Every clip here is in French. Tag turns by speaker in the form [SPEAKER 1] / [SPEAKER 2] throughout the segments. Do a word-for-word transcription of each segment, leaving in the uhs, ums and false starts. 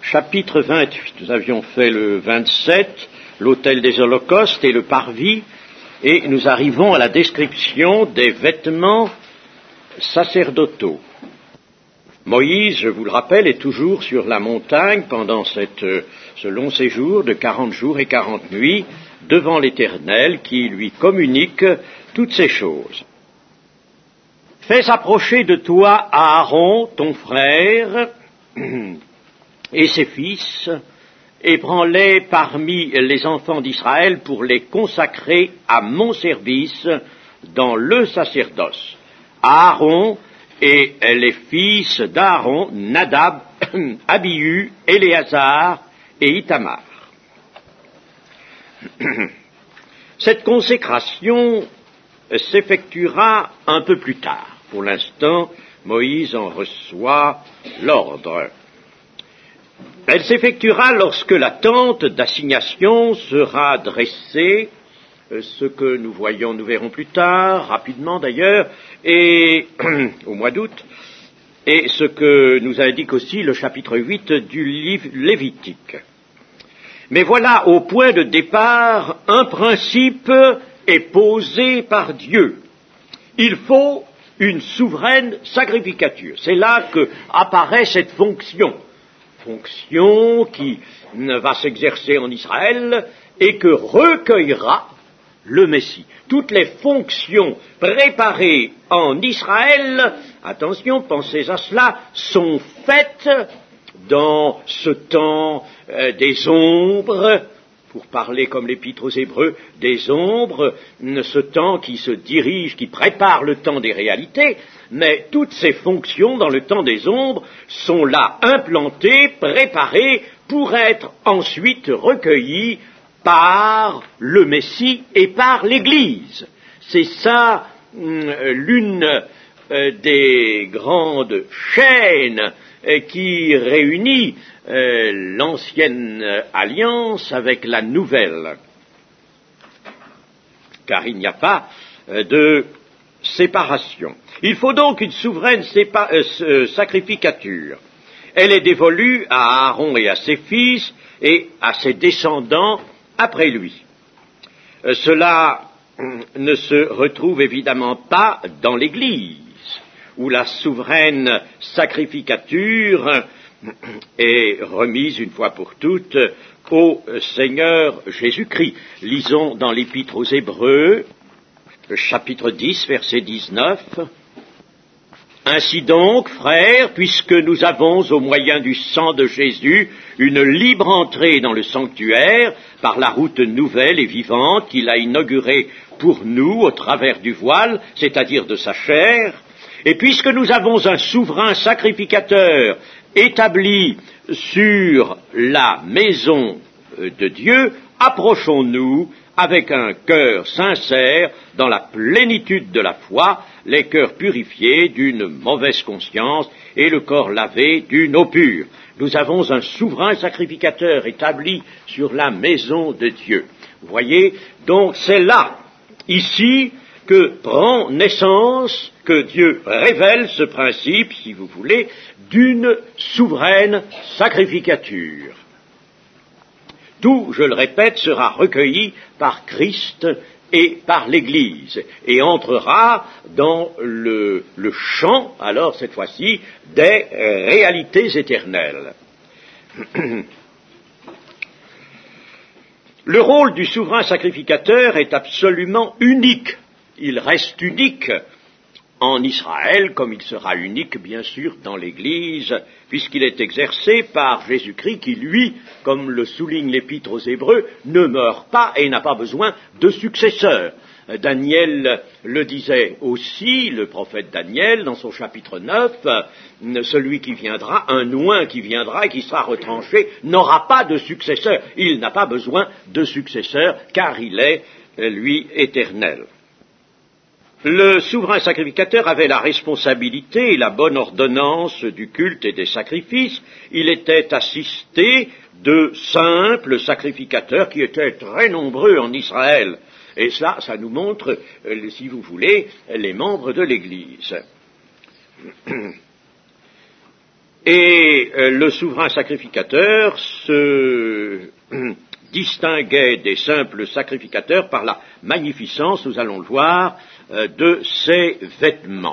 [SPEAKER 1] chapitre vingt-huit. Nous avions fait le vingt-sept, l'autel des holocaustes et le parvis, et nous arrivons à la description des vêtements sacerdotaux. Moïse, je vous le rappelle, est toujours sur la montagne pendant cette, ce long séjour de quarante jours et quarante nuits devant l'Éternel qui lui communique toutes ces choses. Fais approcher de toi Aaron, ton frère, et ses fils, et prends-les parmi les enfants d'Israël pour les consacrer à mon service dans le sacerdoce. Aaron et les fils d'Aaron, Nadab, Abihu, Éléazar et Ithamar. Cette consécration s'effectuera un peu plus tard. Pour l'instant, Moïse en reçoit l'ordre. Elle s'effectuera lorsque la tente d'assignation sera dressée, ce que nous voyons, nous verrons plus tard, rapidement d'ailleurs, et au mois d'août, et ce que nous indique aussi le chapitre huit du livre Lévitique. Mais voilà, au point de départ, un principe est posé par Dieu. Il faut une souveraine sacrificature. C'est là que apparaît cette fonction. Fonction qui va s'exercer en Israël et que recueillera le Messie. Toutes les fonctions préparées en Israël, attention, pensez à cela, sont faites dans ce temps euh, des ombres, pour parler comme l'Épître aux Hébreux, des ombres, ce temps qui se dirige, qui prépare le temps des réalités, mais toutes ces fonctions dans le temps des ombres sont là implantées, préparées pour être ensuite recueillies par le Messie et par l'Église. C'est ça l'une des grandes chaînes qui réunit l'ancienne alliance avec la nouvelle, car il n'y a pas de séparation. Il faut donc une souveraine sépa- euh, sacrificature. Elle est dévolue à Aaron et à ses fils et à ses descendants après lui. Euh, cela ne se retrouve évidemment pas dans l'Église, où la souveraine sacrificature est remise une fois pour toutes au Seigneur Jésus-Christ. Lisons dans l'Épître aux Hébreux, chapitre dix, verset dix-neuf. Ainsi donc, frères, puisque nous avons, au moyen du sang de Jésus, une libre entrée dans le sanctuaire par la route nouvelle et vivante qu'il a inaugurée pour nous au travers du voile, c'est-à-dire de sa chair, et puisque nous avons un souverain sacrificateur établi sur la maison de Dieu, approchons-nous avec un cœur sincère, dans la plénitude de la foi, les cœurs purifiés d'une mauvaise conscience et le corps lavé d'une eau pure. Nous avons un souverain sacrificateur établi sur la maison de Dieu. Vous voyez, donc c'est là, ici, que prend naissance, que Dieu révèle ce principe, si vous voulez, d'une souveraine sacrificature. Tout, je le répète, sera recueilli par Christ et par l'Église, et entrera dans le, le champ, alors cette fois-ci, des réalités éternelles. Le rôle du souverain sacrificateur est absolument unique. Il reste unique en Israël, comme il sera unique, bien sûr, dans l'Église, puisqu'il est exercé par Jésus-Christ, qui, lui, comme le souligne l'Épître aux Hébreux, ne meurt pas et n'a pas besoin de successeur. Daniel le disait aussi, le prophète Daniel, dans son chapitre neuf, celui qui viendra, un oint qui viendra et qui sera retranché, n'aura pas de successeur. Il n'a pas besoin de successeur, car il est, lui, éternel. Le souverain sacrificateur avait la responsabilité et la bonne ordonnance du culte et des sacrifices. Il était assisté de simples sacrificateurs qui étaient très nombreux en Israël. Et cela, ça nous montre, si vous voulez, les membres de l'Église. Et euh, le souverain sacrificateur se distinguait des simples sacrificateurs par la magnificence, nous allons le voir, euh, de ses vêtements.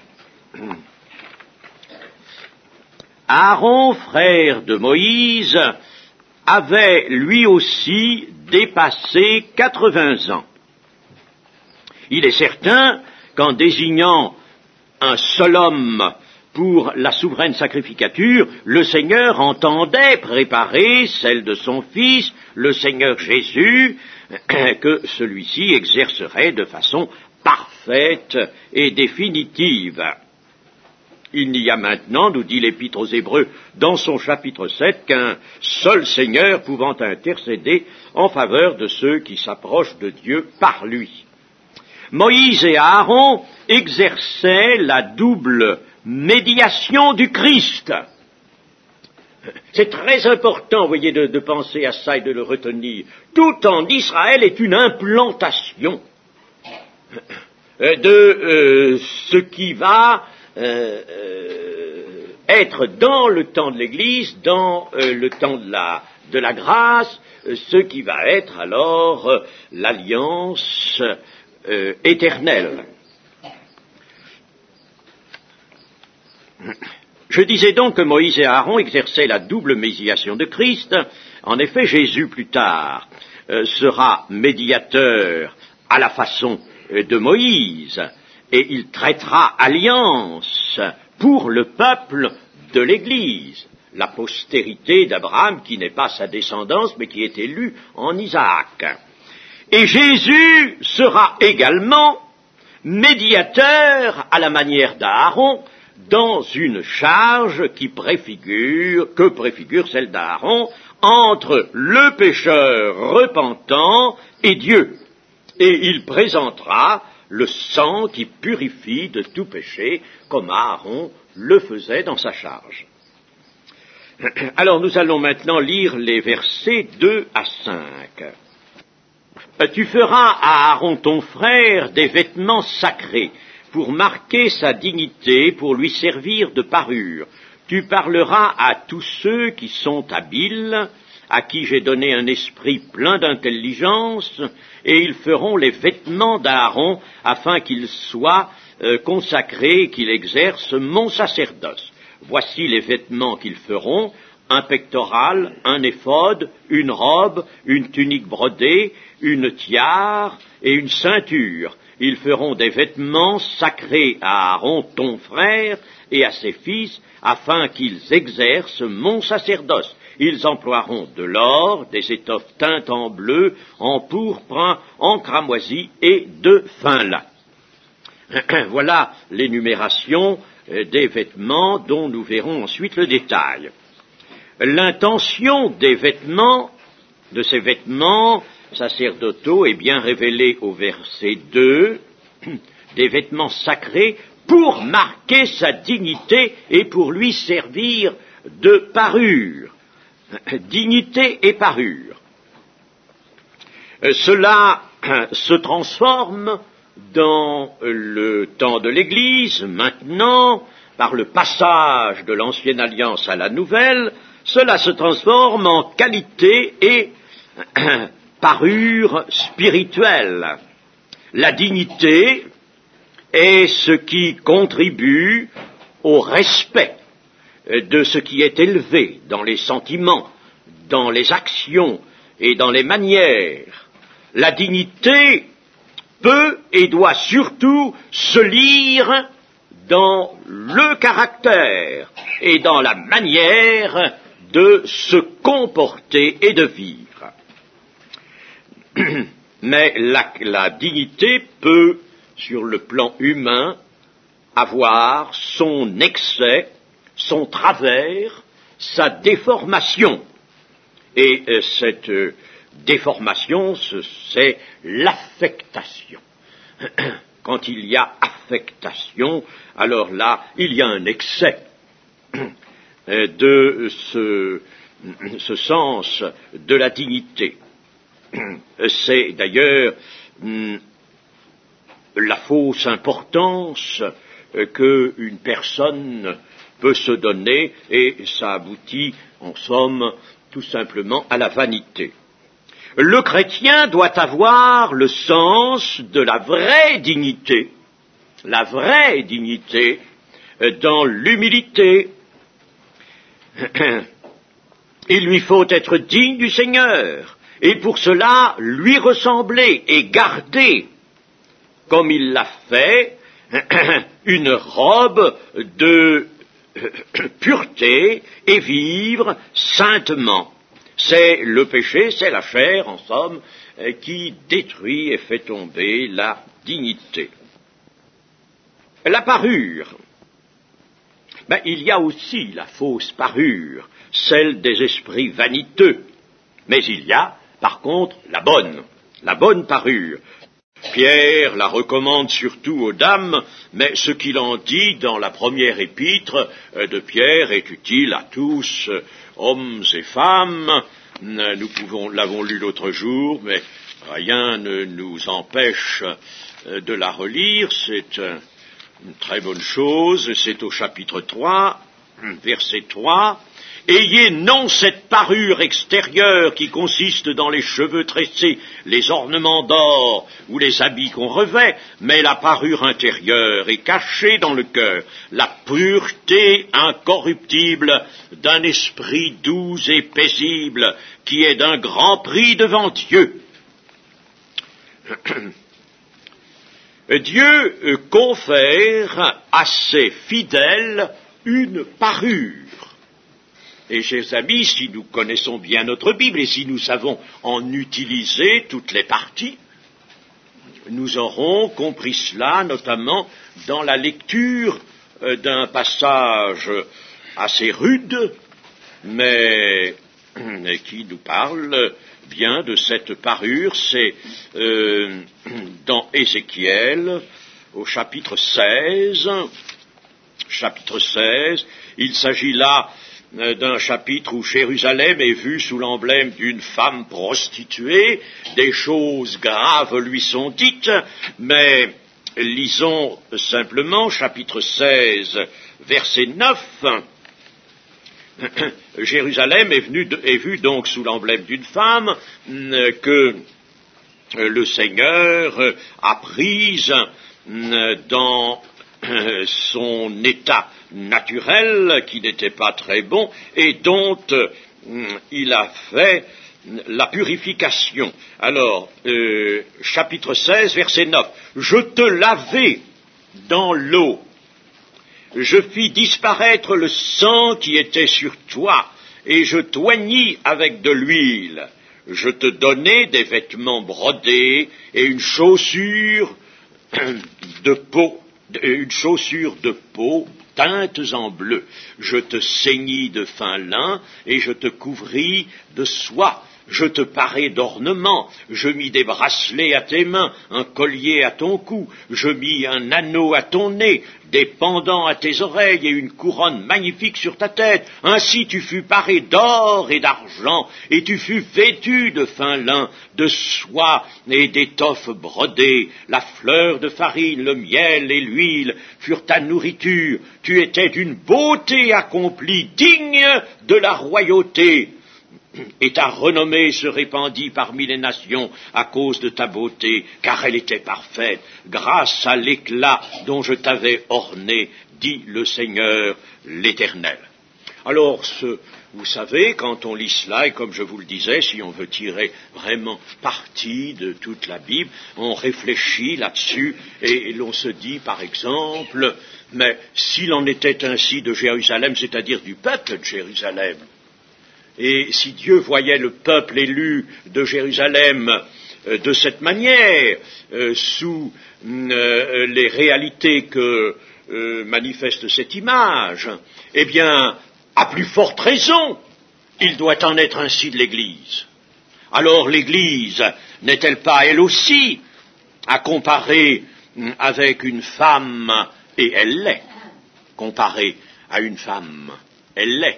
[SPEAKER 1] Aaron, frère de Moïse, avait lui aussi dépassé quatre-vingts ans. Il est certain qu'en désignant un seul homme pour la souveraine sacrificature, le Seigneur entendait préparer celle de son Fils, le Seigneur Jésus, que celui-ci exercerait de façon parfaite et définitive. Il n'y a maintenant, nous dit l'Épître aux Hébreux dans son chapitre sept, qu'un seul Seigneur pouvant intercéder en faveur de ceux qui s'approchent de Dieu par lui. Moïse et Aaron exerçaient la double médiation du Christ. C'est très important, vous voyez, de, de penser à ça et de le retenir. Tout en Israël est une implantation de euh, ce qui va euh, euh, être dans le temps de l'Église, dans euh, le temps de la, de la grâce, euh, ce qui va être alors euh, l'alliance euh, éternelle. Je disais donc que Moïse et Aaron exerçaient la double médiation de Christ. En effet, Jésus, plus tard, euh, sera médiateur à la façon euh, de Moïse, et il traitera alliance pour le peuple de l'Église, la postérité d'Abraham, qui n'est pas sa descendance, mais qui est élue en Isaac. Et Jésus sera également médiateur à la manière d'Aaron, dans une charge qui préfigure, que préfigure celle d'Aaron, entre le pécheur repentant et Dieu. Et il présentera le sang qui purifie de tout péché, comme Aaron le faisait dans sa charge. Alors nous allons maintenant lire les versets deux à cinq. Tu feras à Aaron ton frère des vêtements sacrés, pour marquer sa dignité, pour lui servir de parure. Tu parleras à tous ceux qui sont habiles, à qui j'ai donné un esprit plein d'intelligence, et ils feront les vêtements d'Aaron, afin qu'il soit euh, consacré, qu'il exerce mon sacerdoce. Voici les vêtements qu'ils feront: un pectoral, un éphod, une robe, une tunique brodée, une tiare et une ceinture. Ils feront des vêtements sacrés à Aaron, ton frère, et à ses fils, afin qu'ils exercent mon sacerdoce. Ils emploieront de l'or, des étoffes teintes en bleu, en pourpre, en cramoisi et de fin lin. Voilà l'énumération des vêtements dont nous verrons ensuite le détail. L'intention des vêtements, de ces vêtements sacerdotaux, est bien révélée au verset deux, des vêtements sacrés pour marquer sa dignité et pour lui servir de parure. Dignité et parure. Cela se transforme dans le temps de l'Église, maintenant, par le passage de l'ancienne alliance à la nouvelle, cela se transforme en qualité et parure spirituelle. La dignité est ce qui contribue au respect de ce qui est élevé dans les sentiments, dans les actions et dans les manières. La dignité peut et doit surtout se lire dans le caractère et dans la manière de se comporter et de vivre. Mais la, la dignité peut, sur le plan humain, avoir son excès, son travers, sa déformation. Et euh, cette euh, déformation, ce, c'est l'affectation. Quand il y a affectation, alors là, il y a un excès euh, de ce, ce sens de la dignité. C'est d'ailleurs hum, la fausse importance euh, qu'une personne peut se donner, et ça aboutit, en somme, tout simplement à la vanité. Le chrétien doit avoir le sens de la vraie dignité, la vraie dignité dans l'humilité. Il lui faut être digne du Seigneur, et pour cela lui ressembler et garder, comme il l'a fait, une robe de pureté et vivre saintement. C'est le péché, c'est la chair, en somme, qui détruit et fait tomber la dignité. La parure. Ben, il y a aussi la fausse parure, celle des esprits vaniteux. Mais il y a, par contre, la bonne, la bonne parure. Pierre la recommande surtout aux dames, mais ce qu'il en dit dans la première épître de Pierre est utile à tous, hommes et femmes. Nous pouvons, l'avons lu l'autre jour, mais rien ne nous empêche de la relire. C'est une très bonne chose. C'est au chapitre trois, verset trois. Ayez non cette parure extérieure qui consiste dans les cheveux tressés, les ornements d'or ou les habits qu'on revêt, mais la parure intérieure est cachée dans le cœur, la pureté incorruptible d'un esprit doux et paisible qui est d'un grand prix devant Dieu. Dieu confère à ses fidèles une parure. Et chers amis, si nous connaissons bien notre Bible et si nous savons en utiliser toutes les parties, nous aurons compris cela notamment dans la lecture euh, d'un passage assez rude, mais euh, qui nous parle bien de cette parure. C'est euh, dans Ézéchiel, au chapitre seize, chapitre seize, il s'agit là d'un chapitre où Jérusalem est vue sous l'emblème d'une femme prostituée, des choses graves lui sont dites, mais lisons simplement chapitre seize, verset neuf. Jérusalem est, venue de, est vue donc sous l'emblème d'une femme que le Seigneur a prise dans son état naturel, qui n'était pas très bon, et dont euh, il a fait la purification. Alors, euh, chapitre seize, verset neuf. Je te lavai dans l'eau, je fis disparaître le sang qui était sur toi, et je t'oignis avec de l'huile. Je te donnai des vêtements brodés et une chaussure de peau, une chaussure de peau teintes en bleu. Je te ceignis de fin lin et je te couvris de soie. Je te parai d'ornements, je mis des bracelets à tes mains, un collier à ton cou, je mis un anneau à ton nez, des pendants à tes oreilles et une couronne magnifique sur ta tête. Ainsi tu fus paré d'or et d'argent, et tu fus vêtu de fin lin, de soie et d'étoffes brodées. La fleur de farine, le miel et l'huile furent ta nourriture. Tu étais d'une beauté accomplie, digne de la royauté. Et ta renommée se répandit parmi les nations à cause de ta beauté, car elle était parfaite, grâce à l'éclat dont je t'avais orné, dit le Seigneur l'Éternel. Alors, ce, vous savez, quand on lit cela, et comme je vous le disais, si on veut tirer vraiment parti de toute la Bible, on réfléchit là-dessus, et, et l'on se dit, par exemple, mais s'il en était ainsi de Jérusalem, c'est-à-dire du peuple de Jérusalem, et si Dieu voyait le peuple élu de Jérusalem euh, de cette manière, euh, sous euh, les réalités que euh, manifeste cette image, eh bien, à plus forte raison, il doit en être ainsi de l'Église. Alors l'Église n'est-elle pas elle aussi à comparer avec une femme, et elle l'est, comparée à une femme, elle l'est.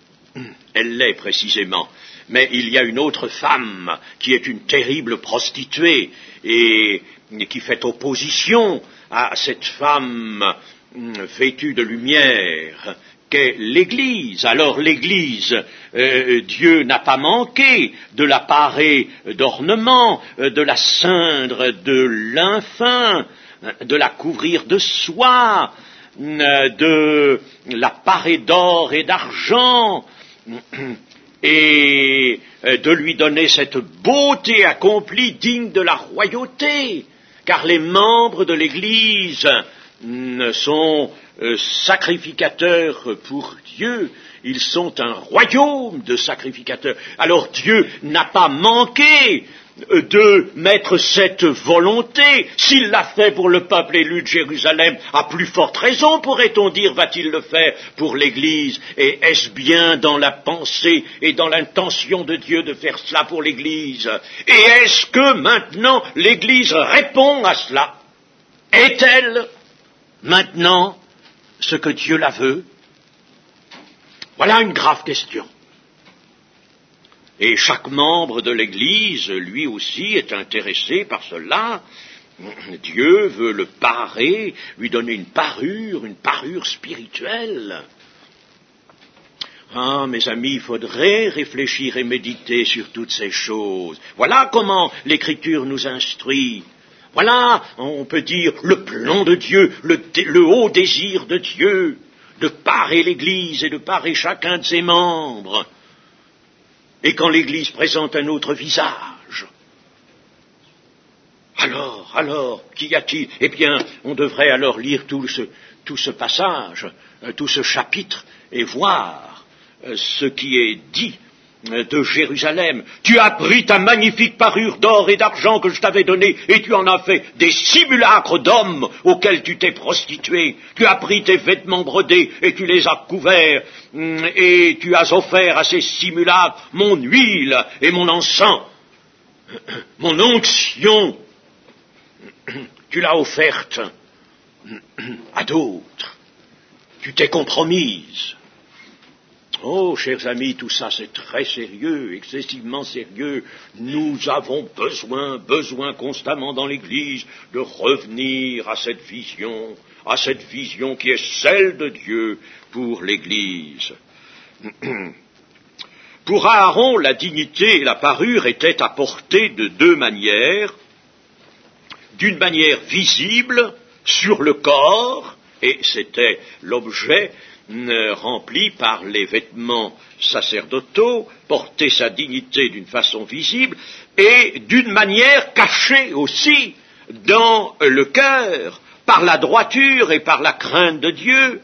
[SPEAKER 1] Elle l'est précisément, mais il y a une autre femme qui est une terrible prostituée et qui fait opposition à cette femme vêtue de lumière qu'est l'Église. Alors l'Église, euh, Dieu n'a pas manqué de la parer d'ornements, euh, de la ceindre de lin fin, de la couvrir de soie, euh, de la parer d'or et d'argent, et euh, de lui donner cette beauté accomplie digne de la royauté, car les membres de l'Église euh, sont euh, sacrificateurs pour Dieu. Ils sont un royaume de sacrificateurs. Alors Dieu n'a pas manqué de mettre cette volonté. S'il l'a fait pour le peuple élu de Jérusalem, à plus forte raison, pourrait-on dire, va-t-il le faire pour l'Église? Et est-ce bien dans la pensée et dans l'intention de Dieu de faire cela pour l'Église? Et est-ce que maintenant l'Église répond à cela? Est-elle maintenant ce que Dieu la veut? Voilà une grave question. Et chaque membre de l'Église, lui aussi, est intéressé par cela. Dieu veut le parer, lui donner une parure, une parure spirituelle. Ah, mes amis, il faudrait réfléchir et méditer sur toutes ces choses. Voilà comment l'Écriture nous instruit. Voilà, on peut dire, le plan de Dieu, le, le haut désir de Dieu, de parer l'Église et de parer chacun de ses membres. Et quand l'Église présente un autre visage, alors, alors, qu'y a-t-il? Eh bien, on devrait alors lire tout ce, tout ce passage, tout ce chapitre, et voir ce qui est dit de Jérusalem. Tu as pris ta magnifique parure d'or et d'argent que je t'avais donnée, et tu en as fait des simulacres d'hommes auxquels tu t'es prostitué. Tu as pris tes vêtements brodés, et tu les as couverts, et tu as offert à ces simulacres mon huile et mon encens, mon onction. Tu l'as offerte à d'autres. Tu t'es compromise. Oh, chers amis, tout ça c'est très sérieux, excessivement sérieux. Nous avons besoin, besoin constamment dans l'Église de revenir à cette vision, à cette vision qui est celle de Dieu pour l'Église. Pour Aaron, la dignité et la parure étaient apportées de deux manières. D'une manière visible sur le corps, et c'était l'objet rempli par les vêtements sacerdotaux, porter sa dignité d'une façon visible, et d'une manière cachée aussi dans le cœur, par la droiture et par la crainte de Dieu.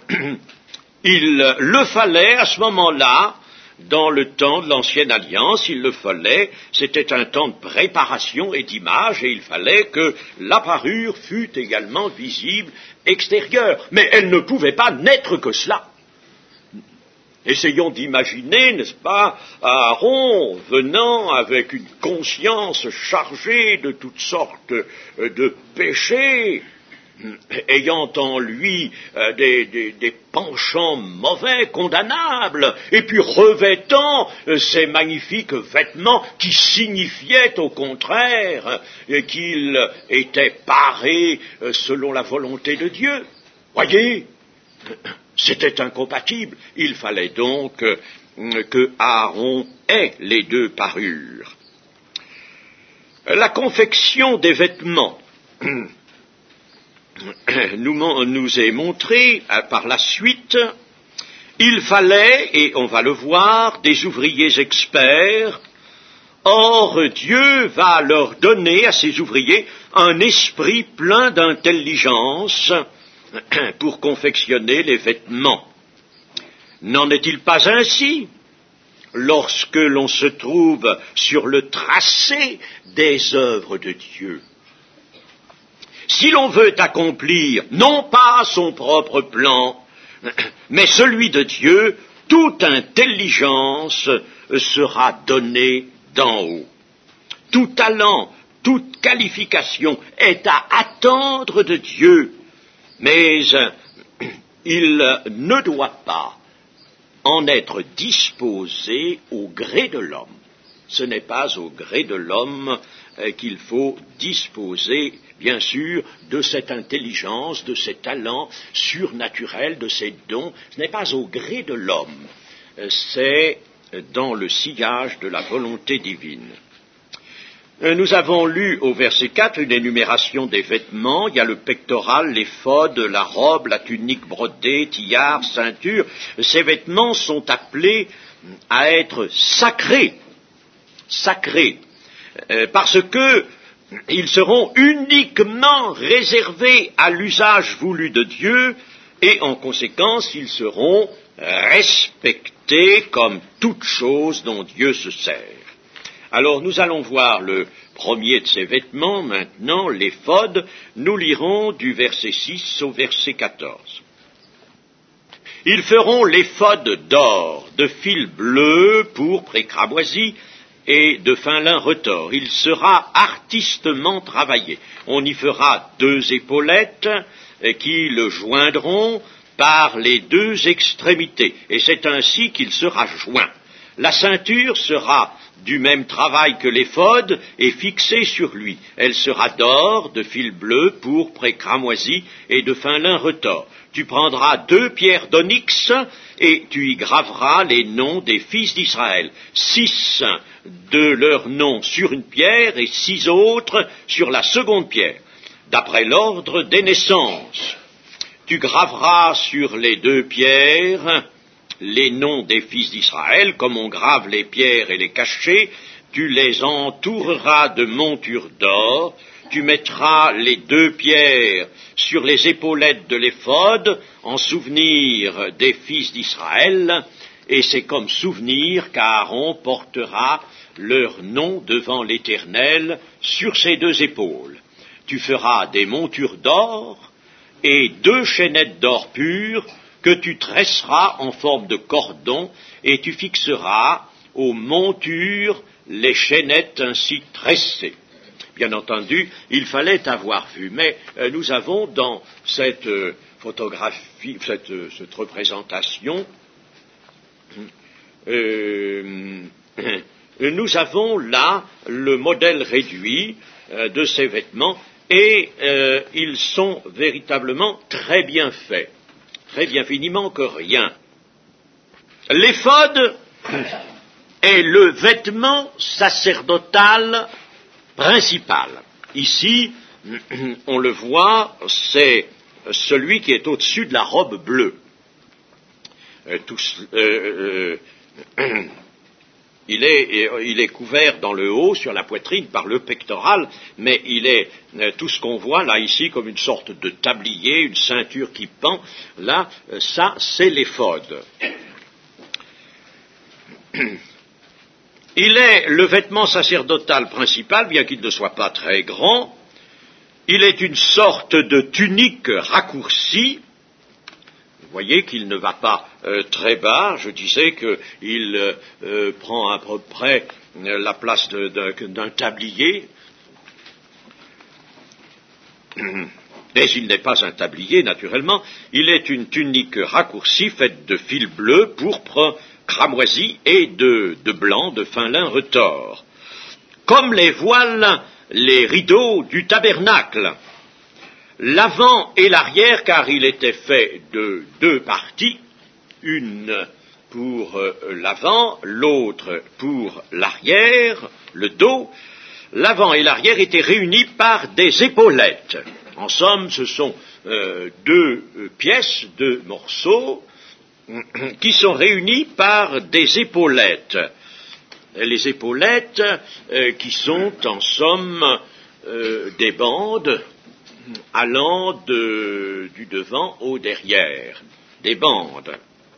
[SPEAKER 1] Il le fallait à ce moment-là, dans le temps de l'Ancienne Alliance, il le fallait, c'était un temps de préparation et d'image, et il fallait que la parure fût également visible extérieure. Mais elle ne pouvait pas n'être que cela. Essayons d'imaginer, n'est-ce pas, Aaron venant avec une conscience chargée de toutes sortes de péchés, ayant en lui euh, des, des, des penchants mauvais, condamnables, et puis revêtant euh, ces magnifiques vêtements qui signifiaient au contraire euh, qu'il était paré euh, selon la volonté de Dieu. Voyez, c'était incompatible. Il fallait donc euh, que Aaron ait les deux parures. La confection des vêtements Nous, nous est montré euh, par la suite, il fallait, et on va le voir, des ouvriers experts. Or, Dieu va leur donner à ces ouvriers un esprit plein d'intelligence pour confectionner les vêtements. N'en est-il pas ainsi lorsque l'on se trouve sur le tracé des œuvres de Dieu? Si l'on veut accomplir, non pas son propre plan, mais celui de Dieu, toute intelligence sera donnée d'en haut. Tout talent, toute qualification est à attendre de Dieu, mais il ne doit pas en être disposé au gré de l'homme. Ce n'est pas au gré de l'homme euh, qu'il faut disposer, bien sûr, de cette intelligence, de ces talents surnaturels, de ces dons. Ce n'est pas au gré de l'homme, euh, c'est dans le sillage de la volonté divine. Euh, nous avons lu au verset quatre une énumération des vêtements. Il y a le pectoral, l'éphod, la robe, la tunique brodée, tillard, ceinture. Ces vêtements sont appelés à être sacrés. Sacrés, euh, parce que ils seront uniquement réservés à l'usage voulu de Dieu et en conséquence ils seront respectés comme toute chose dont Dieu se sert. Alors nous allons voir le premier de ces vêtements maintenant, l'éphod. Nous lirons du verset six au verset quatorze. Ils feront l'éphod d'or, de fil bleu, pourpre et cramoisi, et de fin lin retors. Il sera artistement travaillé. On y fera deux épaulettes qui le joindront par les deux extrémités, et c'est ainsi qu'il sera joint. La ceinture sera du même travail que l'éphod et fixée sur lui. Elle sera d'or, de fil bleu, pourpre et cramoisi, et de fin lin retors. Tu prendras deux pierres d'onyx et tu y graveras les noms des fils d'Israël, six de leurs noms sur une pierre et six autres sur la seconde pierre, d'après l'ordre des naissances. Tu graveras sur les deux pierres les noms des fils d'Israël, comme on grave les pierres et les cachets. Tu les entoureras de montures d'or. Tu mettras les deux pierres sur les épaulettes de l'éphod en souvenir des fils d'Israël, et c'est comme souvenir qu'Aaron portera leur nom devant l'Éternel sur ses deux épaules. Tu feras des montures d'or et deux chaînettes d'or pur que tu tresseras en forme de cordon, et tu fixeras aux montures les chaînettes ainsi tressées. Bien entendu, il fallait avoir vu, mais euh, nous avons dans cette euh, photographie, cette, euh, cette représentation, euh, euh, nous avons là le modèle réduit euh, de ces vêtements, et euh, ils sont véritablement très bien faits, très bien faits, il n'y manque rien. L'éphod est le vêtement sacerdotal principal. Ici, on le voit, c'est celui qui est au-dessus de la robe bleue. Euh, tout, euh, euh, il, est, il est couvert dans le haut, sur la poitrine, par le pectoral, mais il est euh, tout ce qu'on voit là ici comme une sorte de tablier, une ceinture qui pend. Là, euh, ça, c'est l'éphod. Il est le vêtement sacerdotal principal, bien qu'il ne soit pas très grand. Il est une sorte de tunique raccourcie. Vous voyez qu'il ne va pas euh, très bas. Je disais qu'il euh, euh, prend à peu près euh, la place de, de, d'un tablier. Mais il n'est pas un tablier, naturellement. Il est une tunique raccourcie faite de fil bleu, pourpre, cramoisi et de, de blanc, de fin lin retors, comme les voiles, les rideaux du tabernacle, l'avant et l'arrière, car il était fait de deux parties, une pour euh, l'avant, l'autre pour l'arrière, le dos. L'avant et l'arrière étaient réunis par des épaulettes. En somme, ce sont euh, deux euh, pièces, deux morceaux, qui sont réunis par des épaulettes. Les épaulettes euh, qui sont en somme euh, des bandes allant de, du devant au derrière, des bandes,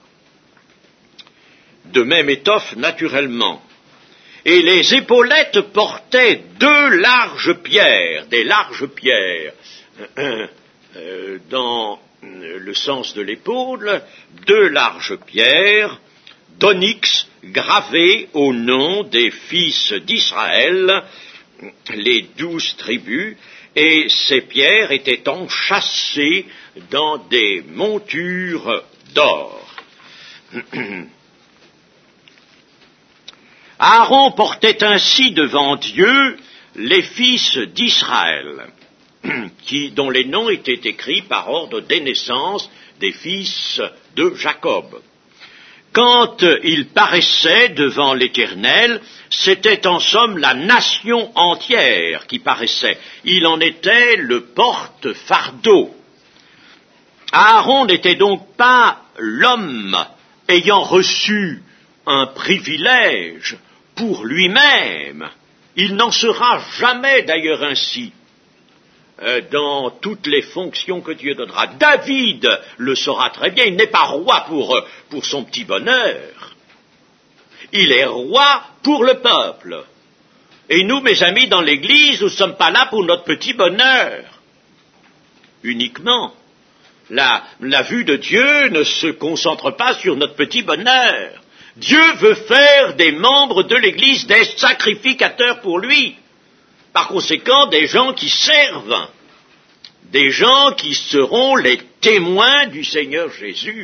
[SPEAKER 1] de même étoffe naturellement. Et les épaulettes portaient deux larges pierres, des larges pierres, euh, euh, dans le sens de l'épaule, deux larges pierres d'onyx gravées au nom des fils d'Israël, les douze tribus, et ces pierres étaient enchâssées dans des montures d'or. Aaron portait ainsi devant Dieu les fils d'Israël, qui, dont les noms étaient écrits par ordre des naissances des fils de Jacob. Quand il paraissait devant l'Éternel, c'était en somme la nation entière qui paraissait. Il en était le porte-fardeau. Aaron n'était donc pas l'homme ayant reçu un privilège pour lui-même. Il n'en sera jamais d'ailleurs ainsi dans toutes les fonctions que Dieu donnera. David le saura très bien, il n'est pas roi pour, pour son petit bonheur. Il est roi pour le peuple. Et nous, mes amis, dans l'Église, nous ne sommes pas là pour notre petit bonheur. Uniquement. La, la vue de Dieu ne se concentre pas sur notre petit bonheur. Dieu veut faire des membres de l'Église des sacrificateurs pour lui. Par conséquent, des gens qui servent, des gens qui seront les témoins du Seigneur Jésus.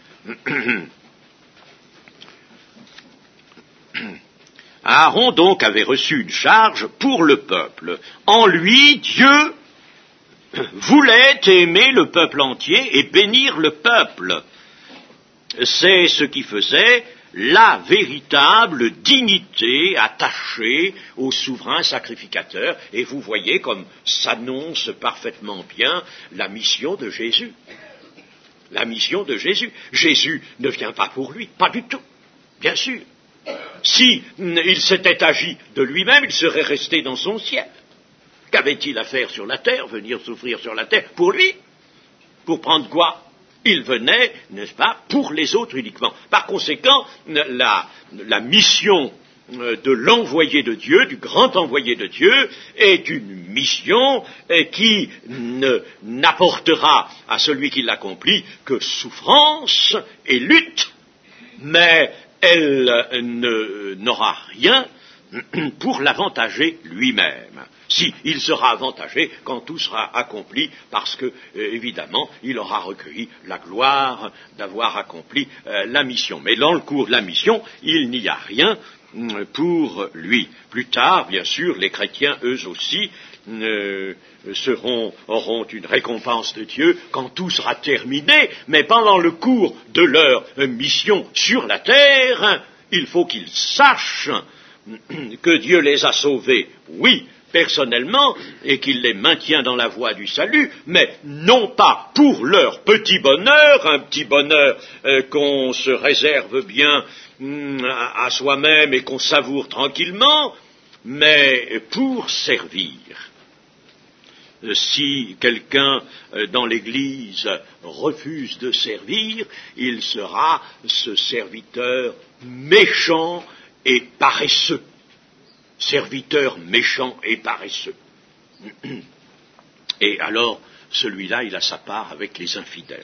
[SPEAKER 1] Aaron donc avait reçu une charge pour le peuple. En lui, Dieu voulait aimer le peuple entier et bénir le peuple. C'est ce qui faisait la véritable dignité attachée au souverain sacrificateur, et vous voyez comme s'annonce parfaitement bien la mission de Jésus. La mission de Jésus. Jésus ne vient pas pour lui, pas du tout, bien sûr. Si il s'était agi de lui-même, il serait resté dans son ciel. Qu'avait-il à faire sur la terre, venir souffrir sur la terre pour lui? Pour prendre quoi? Il venait, n'est-ce pas, pour les autres uniquement. Par conséquent, la, la mission de l'envoyé de Dieu, du grand envoyé de Dieu, est une mission qui ne, n'apportera à celui qui l'accomplit que souffrance et lutte, mais elle ne, n'aura rien pour l'avantager lui-même. Si, il sera avantagé quand tout sera accompli, parce que, euh, évidemment, il aura recueilli la gloire d'avoir accompli euh, la mission. Mais dans le cours de la mission, il n'y a rien euh, pour lui. Plus tard, bien sûr, les chrétiens, eux aussi, euh, seront, auront une récompense de Dieu quand tout sera terminé, mais pendant le cours de leur euh, mission sur la terre, il faut qu'ils sachent que Dieu les a sauvés, oui, personnellement, et qu'il les maintient dans la voie du salut, mais non pas pour leur petit bonheur, un petit bonheur euh, qu'on se réserve bien hum, à, à soi-même et qu'on savoure tranquillement, mais pour servir. Si quelqu'un euh, dans l'Église refuse de servir, il sera ce serviteur méchant et paresseux. Serviteur méchant et paresseux. Et alors, celui-là, il a sa part avec les infidèles.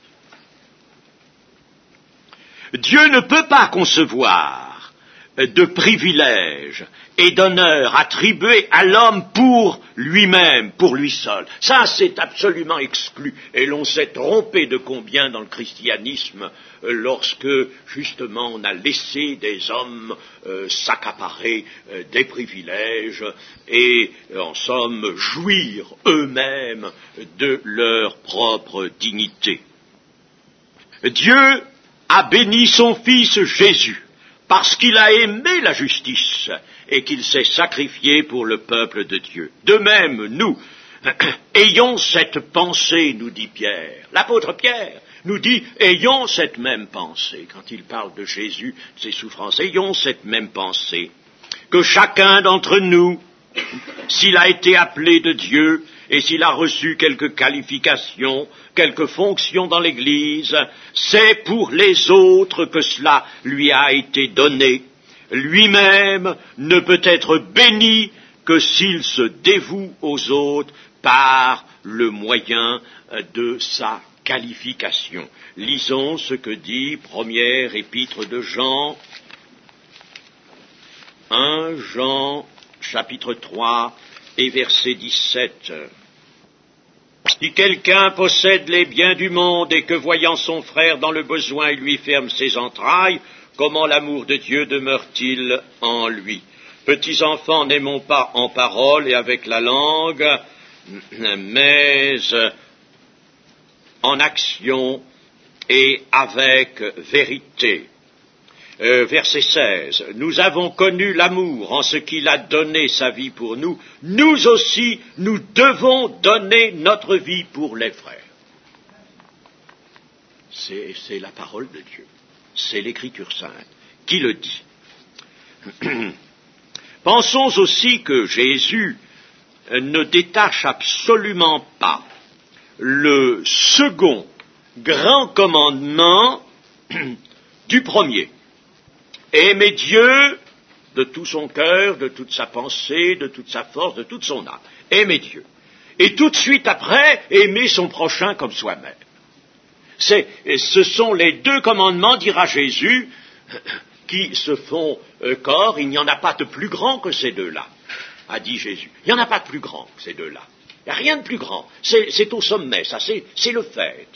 [SPEAKER 1] Dieu ne peut pas concevoir de privilèges et d'honneurs attribués à l'homme pour lui-même, pour lui seul. Ça, c'est absolument exclu. Et l'on s'est trompé de combien dans le christianisme lorsque, justement, on a laissé des hommes euh, s'accaparer euh, des privilèges et, en somme, jouir eux-mêmes de leur propre dignité. Dieu a béni son Fils Jésus parce qu'il a aimé la justice et qu'il s'est sacrifié pour le peuple de Dieu. De même, nous, ayons cette pensée, nous dit Pierre. L'apôtre Pierre nous dit, ayons cette même pensée, quand il parle de Jésus, de ses souffrances, ayons cette même pensée, que chacun d'entre nous, s'il a été appelé de Dieu, et s'il a reçu quelque qualification, quelque fonction dans l'Église, c'est pour les autres que cela lui a été donné. Lui-même ne peut être béni que s'il se dévoue aux autres par le moyen de sa qualification. Lisons ce que dit première épître de Jean, premier Jean, chapitre trois, et verset dix-sept. Si quelqu'un possède les biens du monde et que, voyant son frère dans le besoin, il lui ferme ses entrailles, comment l'amour de Dieu demeure-t-il en lui? Petits enfants, n'aimons pas en parole et avec la langue, mais en action et avec vérité. Euh, verset seize, nous avons connu l'amour en ce qu'il a donné sa vie pour nous, nous aussi, nous devons donner notre vie pour les frères. C'est, c'est la parole de Dieu, c'est l'Écriture sainte qui le dit. Pensons aussi que Jésus ne détache absolument pas le second grand commandement du premier. Aimer Dieu de tout son cœur, de toute sa pensée, de toute sa force, de toute son âme. Aimer Dieu. Et tout de suite après, aimer son prochain comme soi-même. C'est, ce sont les deux commandements, dira Jésus, qui se font euh, corps. Il n'y en a pas de plus grand que ces deux-là, a dit Jésus. Il n'y en a pas de plus grand que ces deux-là. Il n'y a rien de plus grand. C'est, c'est au sommet, ça, c'est, c'est le fait.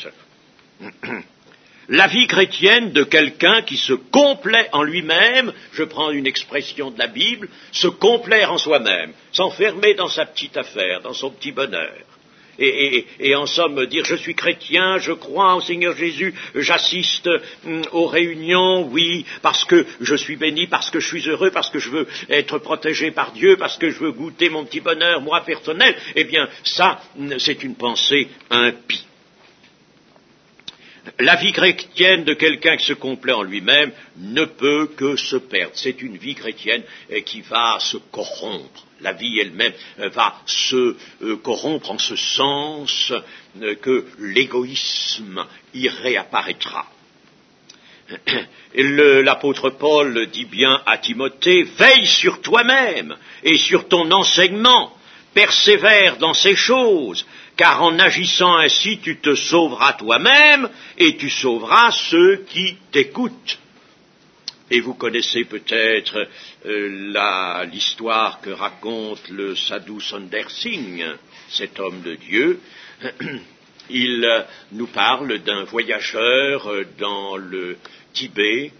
[SPEAKER 1] La vie chrétienne de quelqu'un qui se complaît en lui-même, je prends une expression de la Bible, se complaire en soi-même, s'enfermer dans sa petite affaire, dans son petit bonheur. Et, et, et en somme dire je suis chrétien, je crois au Seigneur Jésus, j'assiste hum, aux réunions, oui, parce que je suis béni, parce que je suis heureux, parce que je veux être protégé par Dieu, parce que je veux goûter mon petit bonheur, moi personnel, eh bien ça, c'est une pensée impie. La vie chrétienne de quelqu'un qui se complaît en lui-même ne peut que se perdre. C'est une vie chrétienne qui va se corrompre. La vie elle-même va se euh, corrompre en ce sens euh, que l'égoïsme y réapparaîtra. Le, l'apôtre Paul dit bien à Timothée, veille sur toi-même et sur ton enseignement, persévère dans ces choses, car en agissant ainsi, tu te sauveras toi-même et tu sauveras ceux qui t'écoutent. Et vous connaissez peut-être euh, la, l'histoire que raconte le Sadhu Sundar Singh, cet homme de Dieu. Il euh, nous parle d'un voyageur euh, dans le Tibet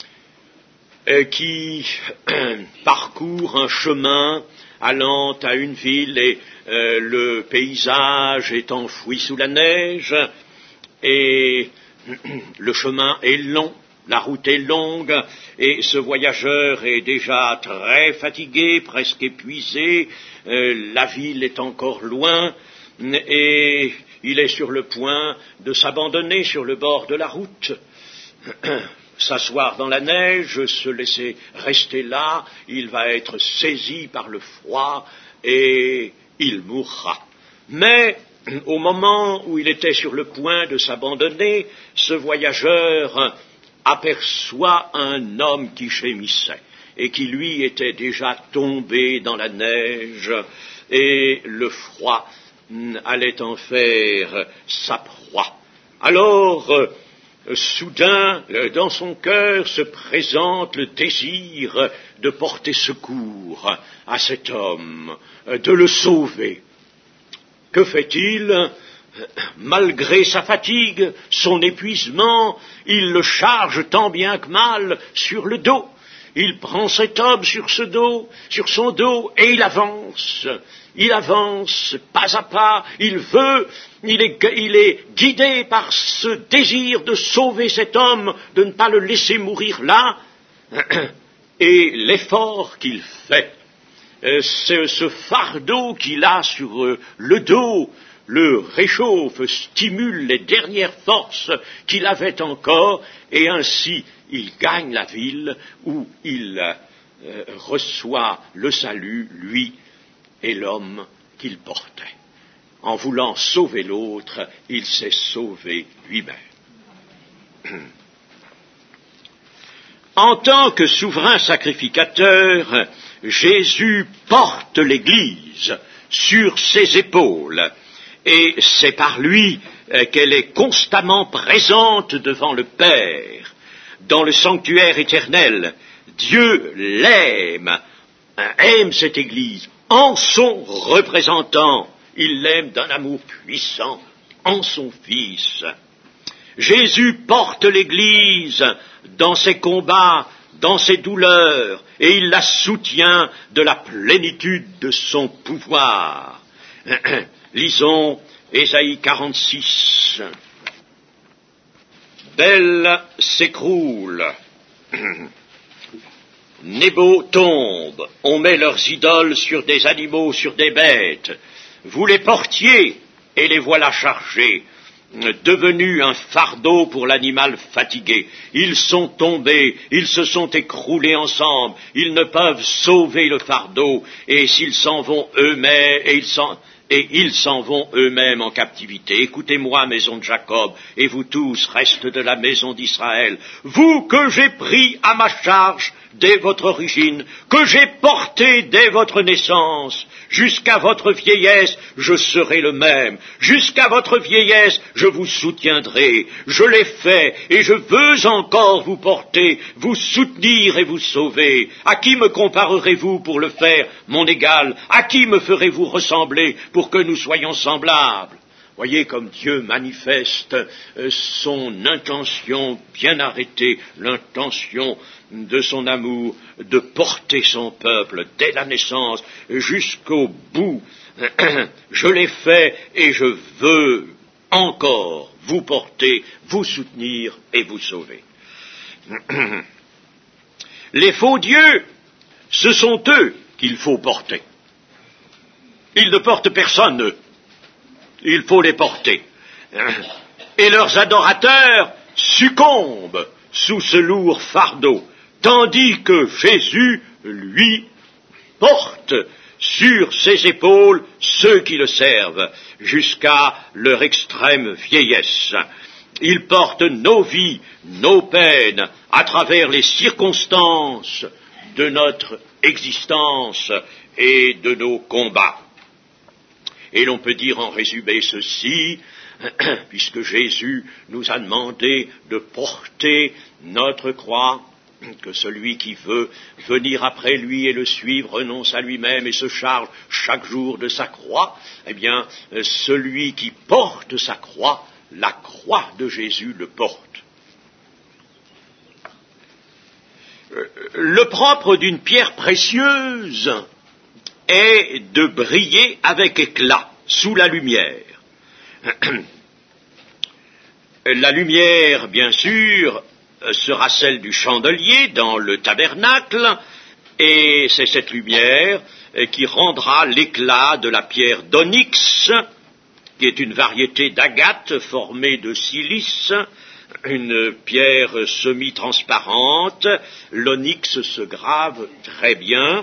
[SPEAKER 1] euh, qui euh, parcourt un chemin allant à une ville et euh, le paysage est enfoui sous la neige et le chemin est long, la route est longue et ce voyageur est déjà très fatigué, presque épuisé, euh, la ville est encore loin et il est sur le point de s'abandonner sur le bord de la route. S'asseoir dans la neige, se laisser rester là, il va être saisi par le froid et il mourra. Mais au moment où il était sur le point de s'abandonner, ce voyageur aperçoit un homme qui gémissait et qui lui était déjà tombé dans la neige et le froid allait en faire sa proie. Alors, soudain, dans son cœur se présente le désir de porter secours à cet homme, de le sauver. Que fait-il? Malgré sa fatigue, son épuisement, il le charge tant bien que mal sur le dos. Il prend cet homme sur ce dos, sur son dos, et il avance. Il avance pas à pas, il veut, il est, il est guidé par ce désir de sauver cet homme, de ne pas le laisser mourir là, et l'effort qu'il fait, ce, ce fardeau qu'il a sur le dos, le réchauffe, stimule les dernières forces qu'il avait encore, et ainsi il gagne la ville où il euh, reçoit le salut, lui et l'homme qu'il portait. En voulant sauver l'autre, il s'est sauvé lui-même. En tant que souverain sacrificateur, Jésus porte l'Église sur ses épaules, et c'est par lui qu'elle est constamment présente devant le Père. Dans le sanctuaire éternel, Dieu l'aime, aime cette Église en son représentant. Il l'aime d'un amour puissant, en son Fils. Jésus porte l'Église dans ses combats, dans ses douleurs, et il la soutient de la plénitude de son pouvoir. Lisons Ésaïe quarante-six. Bel s'écroule. Nébo tombe, on met leurs idoles sur des animaux, sur des bêtes. Vous les portiez, et les voilà chargés, devenus un fardeau pour l'animal fatigué. Ils sont tombés, ils se sont écroulés ensemble, ils ne peuvent sauver le fardeau, et s'ils s'en vont eux-mêmes, et ils s'en... Et ils s'en vont eux-mêmes en captivité. Écoutez-moi, maison de Jacob, et vous tous, restes de la maison d'Israël, vous que j'ai pris à ma charge dès votre origine, que j'ai porté dès votre naissance, jusqu'à votre vieillesse, je serai le même. Jusqu'à votre vieillesse, je vous soutiendrai. Je l'ai fait, et je veux encore vous porter, vous soutenir et vous sauver. À qui me comparerez-vous pour le faire, mon égal? À qui me ferez-vous ressembler pour que nous soyons semblables? Voyez comme Dieu manifeste son intention bien arrêtée, l'intention de son amour, de porter son peuple dès la naissance jusqu'au bout. Je l'ai fait et je veux encore vous porter, vous soutenir et vous sauver. Les faux dieux, ce sont eux qu'il faut porter. Ils ne portent personne, eux. Il faut les porter. Et leurs adorateurs succombent sous ce lourd fardeau, tandis que Jésus, lui, porte sur ses épaules ceux qui le servent jusqu'à leur extrême vieillesse. Il porte nos vies, nos peines, à travers les circonstances de notre existence et de nos combats. Et l'on peut dire en résumé ceci, puisque Jésus nous a demandé de porter notre croix, que celui qui veut venir après lui et le suivre renonce à lui-même et se charge chaque jour de sa croix, eh bien, celui qui porte sa croix, la croix de Jésus le porte. Le propre d'une pierre précieuse est de briller avec éclat sous la lumière. La lumière, bien sûr, sera celle du chandelier dans le tabernacle, et c'est cette lumière qui rendra l'éclat de la pierre d'onyx, qui est une variété d'agate formée de silice, une pierre semi-transparente. L'onyx se grave très bien.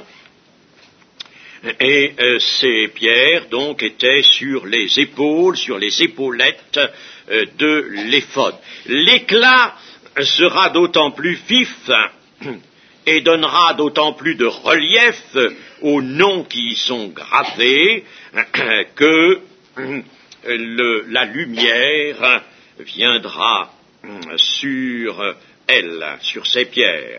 [SPEAKER 1] Et euh, ces pierres, donc, étaient sur les épaules, sur les épaulettes euh, de l'éphod. L'éclat sera d'autant plus vif et donnera d'autant plus de relief aux noms qui y sont gravés que le, la lumière viendra sur elle, sur ces pierres.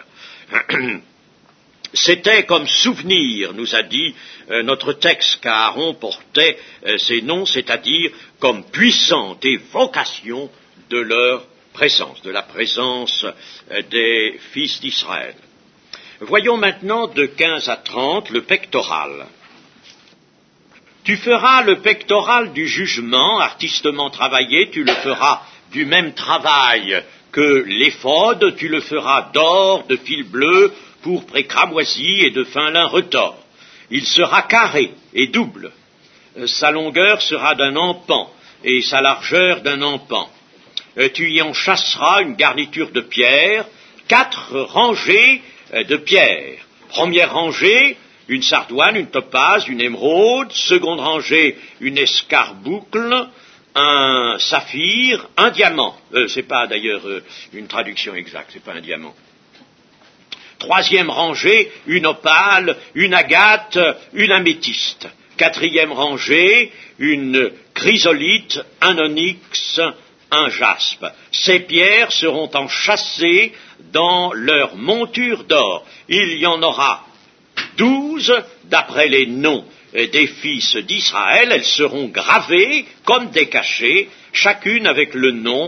[SPEAKER 1] C'était comme souvenir, nous a dit euh, notre texte, qu'Aaron portait euh, ces noms, c'est-à-dire comme puissante évocation de leur présence, de la présence euh, des fils d'Israël. Voyons maintenant de quinze à trente le pectoral. Tu feras le pectoral du jugement, artistement travaillé, tu le feras du même travail que l'éphod, tu le feras d'or, de fil bleu, pourpre et cramoisi et de fin lin retors. Il sera carré et double. Sa longueur sera d'un empan et sa largeur d'un empan. Tu y enchâsseras une garniture de pierre, quatre rangées de pierres. Première rangée, une sardoine, une topaze, une émeraude. Seconde rangée, une escarboucle, un saphir, un diamant. Euh, c'est pas d'ailleurs euh, une traduction exacte, c'est pas un diamant. Troisième rangée, une opale, une agate, une améthyste. Quatrième rangée, une chrysolite, un onyx, un jaspe. Ces pierres seront enchâssées dans leur monture d'or. Il y en aura douze, d'après les noms des fils d'Israël. Elles seront gravées comme des cachets, chacune avec le nom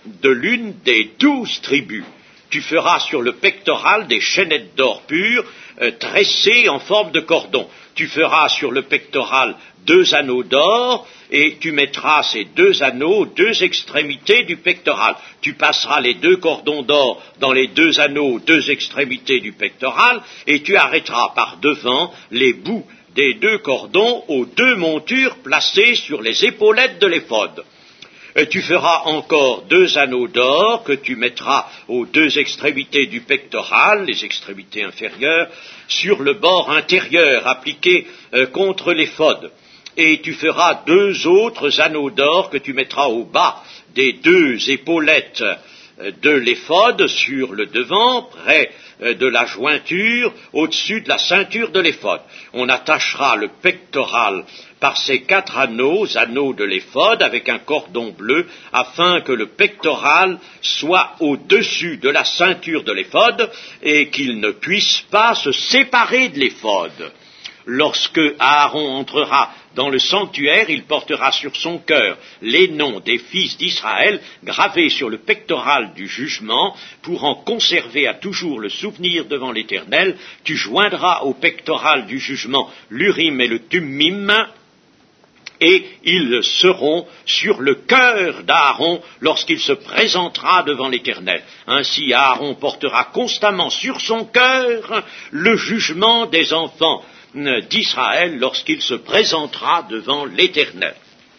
[SPEAKER 1] de l'une des douze tribus. Tu feras sur le pectoral des chaînettes d'or pur, euh, tressées en forme de cordon. Tu feras sur le pectoral deux anneaux d'or, et tu mettras ces deux anneaux aux deux extrémités du pectoral. Tu passeras les deux cordons d'or dans les deux anneaux aux deux extrémités du pectoral, et tu arrêteras par devant les bouts des deux cordons aux deux montures placées sur les épaulettes de l'éphod. Tu feras encore deux anneaux d'or que tu mettras aux deux extrémités du pectoral, les extrémités inférieures, sur le bord intérieur appliqué euh, contre l'éphod. Et tu feras deux autres anneaux d'or que tu mettras au bas des deux épaulettes euh, de l'éphod, sur le devant, près euh, de la jointure, au-dessus de la ceinture de l'éphod. On attachera le pectoral par ces quatre anneaux, anneaux de l'éphod, avec un cordon bleu, afin que le pectoral soit au-dessus de la ceinture de l'éphod et qu'il ne puisse pas se séparer de l'éphod. Lorsque Aaron entrera dans le sanctuaire, il portera sur son cœur les noms des fils d'Israël gravés sur le pectoral du jugement pour en conserver à toujours le souvenir devant l'Éternel. Tu joindras au pectoral du jugement l'Urim et le Thummim, et ils seront sur le cœur d'Aaron lorsqu'il se présentera devant l'Éternel. Ainsi Aaron portera constamment sur son cœur le jugement des enfants d'Israël lorsqu'il se présentera devant l'Éternel.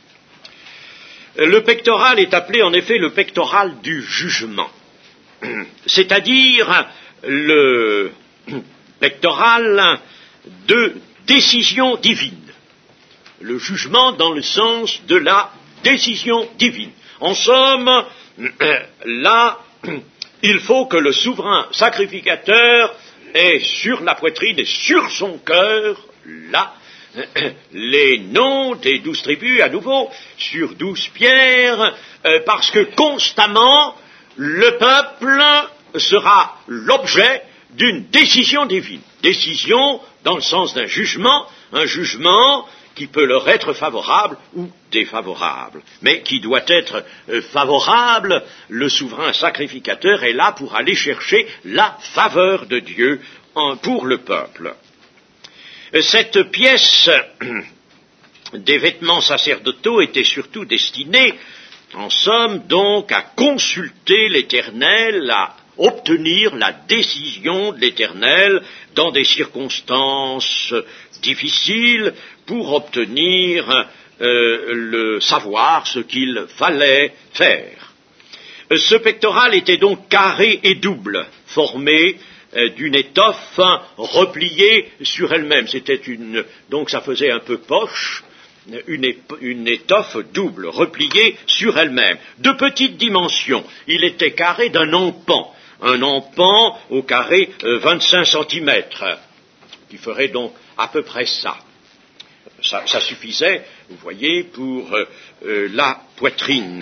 [SPEAKER 1] Le pectoral est appelé en effet le pectoral du jugement, c'est-à-dire le pectoral de décision divine. Le jugement dans le sens de la décision divine. En somme, là, il faut que le souverain sacrificateur ait sur la poitrine et sur son cœur, là, les noms des douze tribus, à nouveau, sur douze pierres, euh, parce que constamment, le peuple sera l'objet d'une décision divine. Décision dans le sens d'un jugement, un jugement qui peut leur être favorable ou défavorable, mais qui doit être euh, favorable. Le souverain sacrificateur est là pour aller chercher la faveur de Dieu en, pour le peuple. Cette pièce des vêtements sacerdotaux était surtout destinée, en somme, donc, à consulter l'Éternel, à obtenir la décision de l'Éternel dans des circonstances difficiles, pour obtenir euh, le savoir ce qu'il fallait faire. Ce pectoral était donc carré et double, formé euh, d'une étoffe repliée sur elle-même. C'était une, donc ça faisait un peu poche, une, une étoffe double, repliée sur elle-même, de petite dimension. Il était carré d'un empan, un empan au carré euh, vingt-cinq centimètres, qui ferait donc à peu près ça. Ça, ça suffisait, vous voyez, pour euh, euh, la poitrine.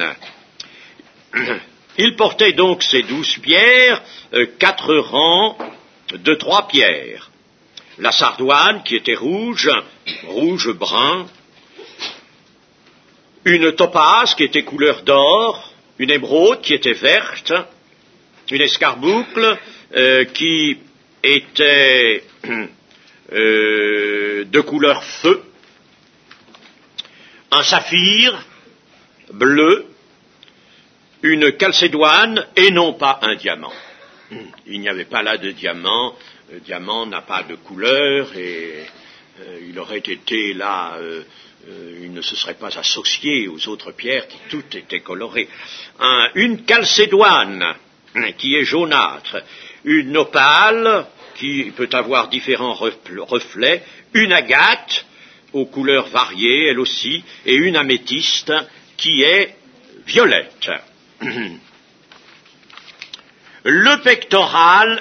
[SPEAKER 1] Il portait donc ces douze pierres, euh, quatre rangs de trois pierres. La sardoine, qui était rouge, rouge-brun, une topaze, qui était couleur d'or, une émeraude, qui était verte, une escarboucle, euh, qui était euh, de couleur feu, un saphir bleu, une chalcédoine et non pas un diamant. Il n'y avait pas là de diamant, le diamant n'a pas de couleur et euh, il aurait été là, euh, euh, il ne se serait pas associé aux autres pierres qui toutes étaient colorées. Un, une chalcédoine qui est jaunâtre, une opale qui peut avoir différents reflets, une agate aux couleurs variées, elle aussi, et une améthyste qui est violette. Le pectoral,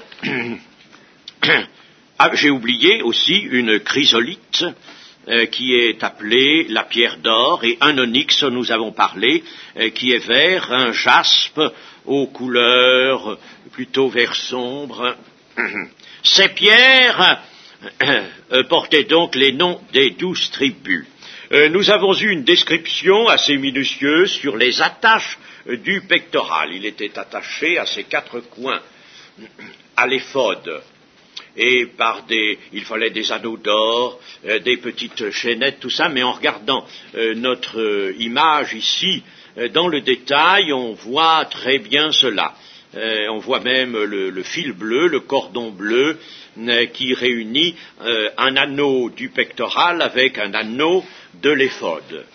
[SPEAKER 1] ah, j'ai oublié aussi une chrysolite euh, qui est appelée la pierre d'or, et un onyx, nous avons parlé, euh, qui est vert, un jaspe aux couleurs plutôt vert sombre. Ces pierres euh, portaient donc les noms des douze tribus. Euh, nous avons eu une description assez minutieuse sur les attaches du pectoral. Il était attaché à ses quatre coins, à l'éphode. Et par des, il fallait des anneaux d'or, euh, des petites chaînettes, tout ça, mais en regardant euh, notre euh, image ici, euh, dans le détail, on voit très bien cela. Euh, on voit même le, le fil bleu, le cordon bleu, euh, qui réunit euh, un anneau du pectoral avec un anneau de l'éphode.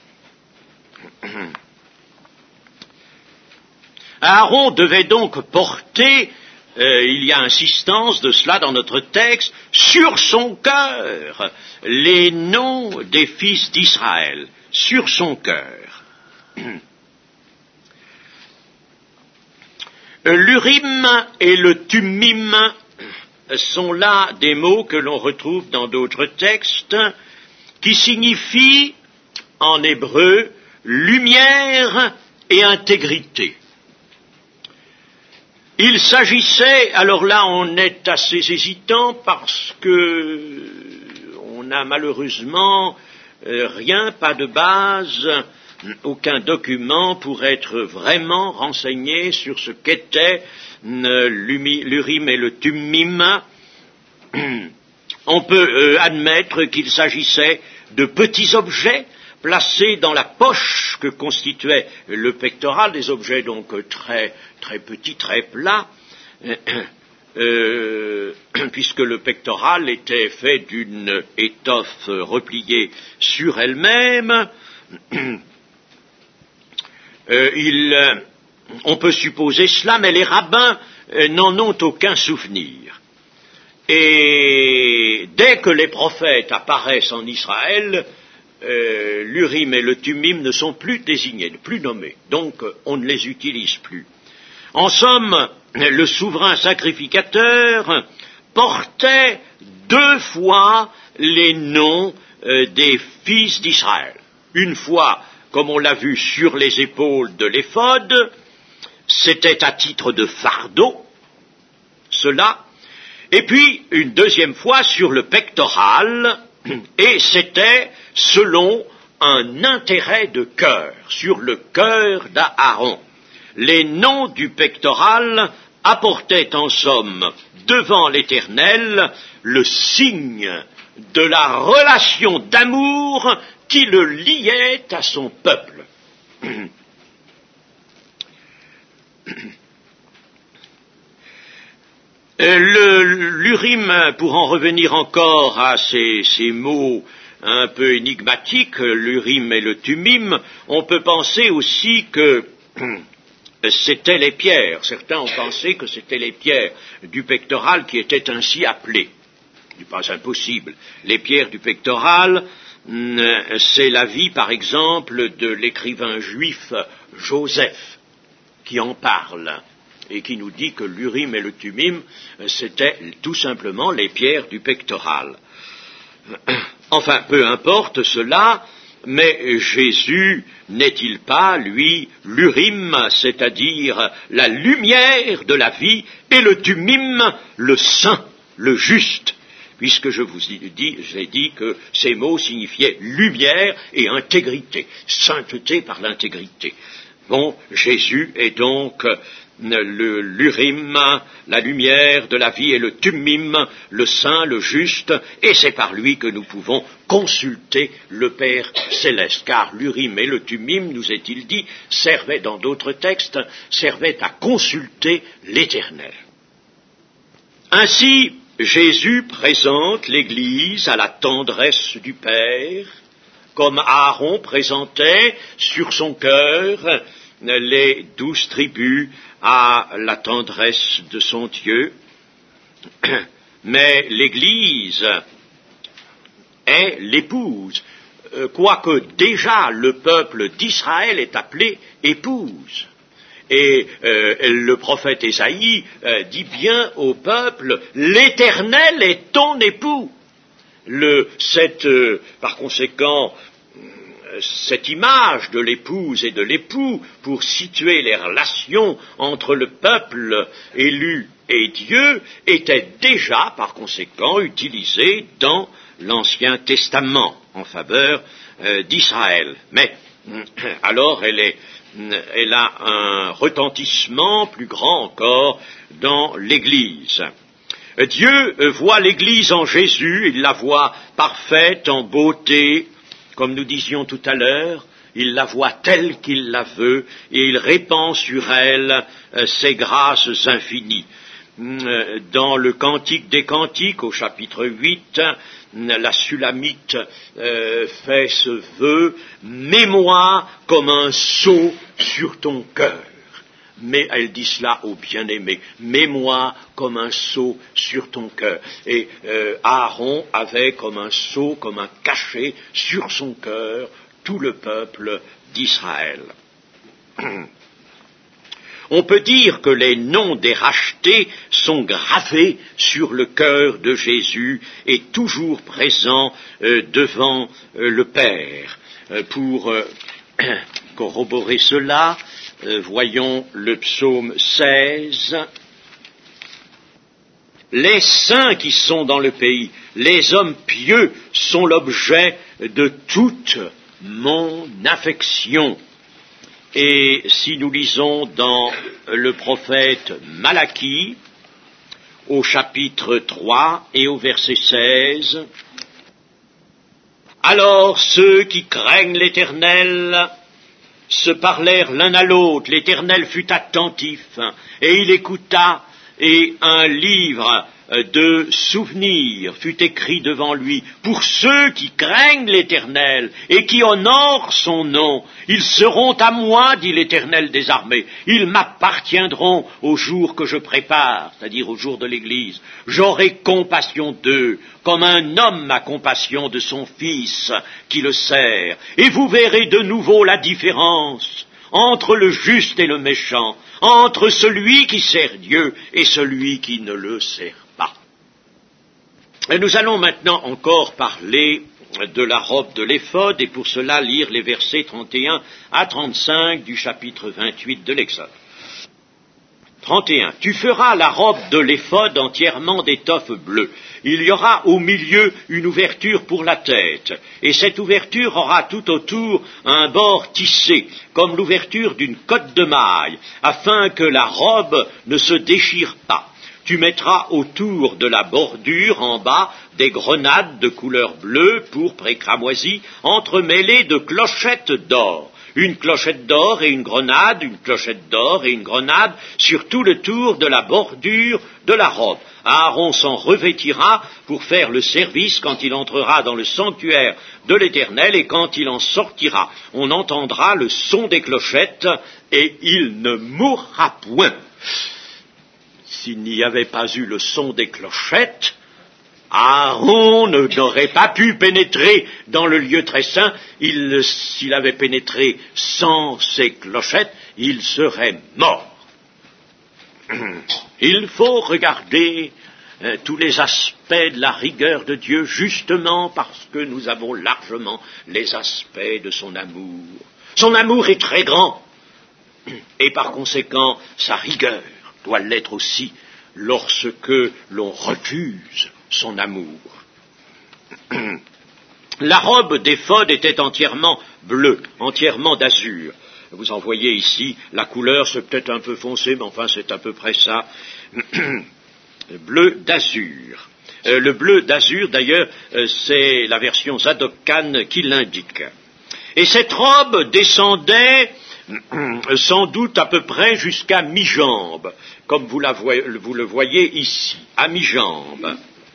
[SPEAKER 1] Aaron devait donc porter, Euh, il y a insistance de cela dans notre texte, sur son cœur, les noms des fils d'Israël, sur son cœur. L'Urim et le Thummim sont là des mots que l'on retrouve dans d'autres textes, qui signifient, en hébreu, lumière et intégrité. Il s'agissait, alors là on est assez hésitant parce que on n'a malheureusement euh, rien, pas de base, aucun document pour être vraiment renseigné sur ce qu'était euh, l'Urim et le Thummim. On peut euh, admettre qu'il s'agissait de petits objets placés dans la poche que constituait le pectoral, des objets donc très, très petits, très plats, euh, puisque le pectoral était fait d'une étoffe repliée sur elle-même. Euh, il, euh, on peut supposer cela, mais les rabbins euh, n'en ont aucun souvenir. Et dès que les prophètes apparaissent en Israël, Euh, l'Urim et le Thummim ne sont plus désignés, plus nommés, donc euh, on ne les utilise plus. En somme, le souverain sacrificateur portait deux fois les noms euh, des fils d'Israël. Une fois, comme on l'a vu, sur les épaules de l'éphod, c'était à titre de fardeau, cela, et puis une deuxième fois sur le pectoral, et c'était selon un intérêt de cœur, sur le cœur d'Aaron. Les noms du pectoral apportaient en somme devant l'Éternel le signe de la relation d'amour qui le liait à son peuple. L'Urim, pour en revenir encore à ces, ces mots un peu énigmatiques, l'Urim et le Thummim, on peut penser aussi que c'étaient les pierres. Certains ont pensé que c'étaient les pierres du pectoral qui étaient ainsi appelées. Ce n'est pas impossible. Les pierres du pectoral, c'est la vie, par exemple, de l'écrivain juif Joseph, qui en parle, et qui nous dit que l'Urim et le Thummim, c'était tout simplement les pierres du pectoral. Enfin, peu importe cela, mais Jésus n'est-il pas, lui, l'Urim, c'est-à-dire la lumière de la vie, et le Thummim, le saint, le juste, puisque je vous ai dit, j'ai dit que ces mots signifiaient lumière et intégrité, sainteté par l'intégrité. Bon, Jésus est donc le, l'Urim, la lumière de la vie, et le Thummim, le saint, le juste, et c'est par lui que nous pouvons consulter le Père céleste, car l'Urim et le Thummim, nous est-il dit, servaient dans d'autres textes, servaient à consulter l'Éternel. Ainsi, Jésus présente l'Église à la tendresse du Père, comme Aaron présentait sur son cœur les douze tribus à la tendresse de son Dieu. Mais l'Église est l'épouse, quoique déjà le peuple d'Israël est appelé épouse. Et euh, le prophète Ésaïe euh, dit bien au peuple, l'Éternel est ton époux. Le, cette, euh, par conséquent, cette image de l'épouse et de l'époux pour situer les relations entre le peuple élu et Dieu était déjà, par conséquent, utilisée dans l'Ancien Testament en faveur euh, d'Israël. Mais alors elle, est, elle a un retentissement plus grand encore dans l'Église. Dieu voit l'Église en Jésus, il la voit parfaite, en beauté, comme nous disions tout à l'heure, il la voit telle qu'il la veut, et il répand sur elle euh, ses grâces infinies. Dans le Cantique des Cantiques, au chapitre huit, la Sulamite euh, fait ce vœu « Mets-moi comme un sceau sur ton cœur ». Mais elle dit cela au bien-aimé, mets-moi comme un sceau sur ton cœur. Et euh, Aaron avait comme un sceau, comme un cachet sur son cœur tout le peuple d'Israël. On peut dire que les noms des rachetés sont gravés sur le cœur de Jésus et toujours présents euh, devant euh, le Père. Euh, pour euh, corroborer cela, Euh, voyons le psaume seize. Les saints qui sont dans le pays, les hommes pieux, sont l'objet de toute mon affection. Et si nous lisons dans le prophète Malachie, au chapitre trois et au verset seize, alors ceux qui craignent l'Éternel se parlèrent l'un à l'autre, l'Éternel fut attentif, et il écouta, et un livre de souvenirs fut écrit devant lui. Pour ceux qui craignent l'Éternel et qui honorent son nom, ils seront à moi, dit l'Éternel des armées. Ils m'appartiendront au jour que je prépare, c'est-à-dire au jour de l'Église. J'aurai compassion d'eux, comme un homme a compassion de son fils qui le sert. Et vous verrez de nouveau la différence entre le juste et le méchant, entre celui qui sert Dieu et celui qui ne le sert pas. Et nous allons maintenant encore parler de la robe de l'éphod, et pour cela lire les versets trente et un à trente-cinq du chapitre vingt-huit de l'Exode. trente et un. Tu feras la robe de l'éphod entièrement d'étoffe bleue. Il y aura au milieu une ouverture pour la tête, et cette ouverture aura tout autour un bord tissé, comme l'ouverture d'une cotte de maille, afin que la robe ne se déchire pas. Tu mettras autour de la bordure en bas des grenades de couleur bleue, pourpre et cramoisie, entremêlées de clochettes d'or. Une clochette d'or et une grenade, une clochette d'or et une grenade sur tout le tour de la bordure de la robe. Aaron s'en revêtira pour faire le service quand il entrera dans le sanctuaire de l'Éternel, et quand il en sortira, on entendra le son des clochettes et il ne mourra point. S'il n'y avait pas eu le son des clochettes, Aaron n'aurait pas pu pénétrer dans le lieu très saint. Il, s'il avait pénétré sans ces clochettes, il serait mort. Il faut regarder euh, tous les aspects de la rigueur de Dieu, justement parce que nous avons largement les aspects de son amour. Son amour est très grand, et par conséquent, sa rigueur doit l'être aussi lorsque l'on refuse son amour. La robe d'éphod était entièrement bleue, entièrement d'azur. Vous en voyez ici, la couleur, c'est peut-être un peu foncé, mais enfin c'est à peu près ça. Bleu d'azur. Euh, le bleu d'azur, d'ailleurs, euh, c'est la version Zadok-Khan qui l'indique. Et cette robe descendait sans doute à peu près jusqu'à mi-jambe, comme vous, la voyez, vous le voyez ici, à mi-jambe.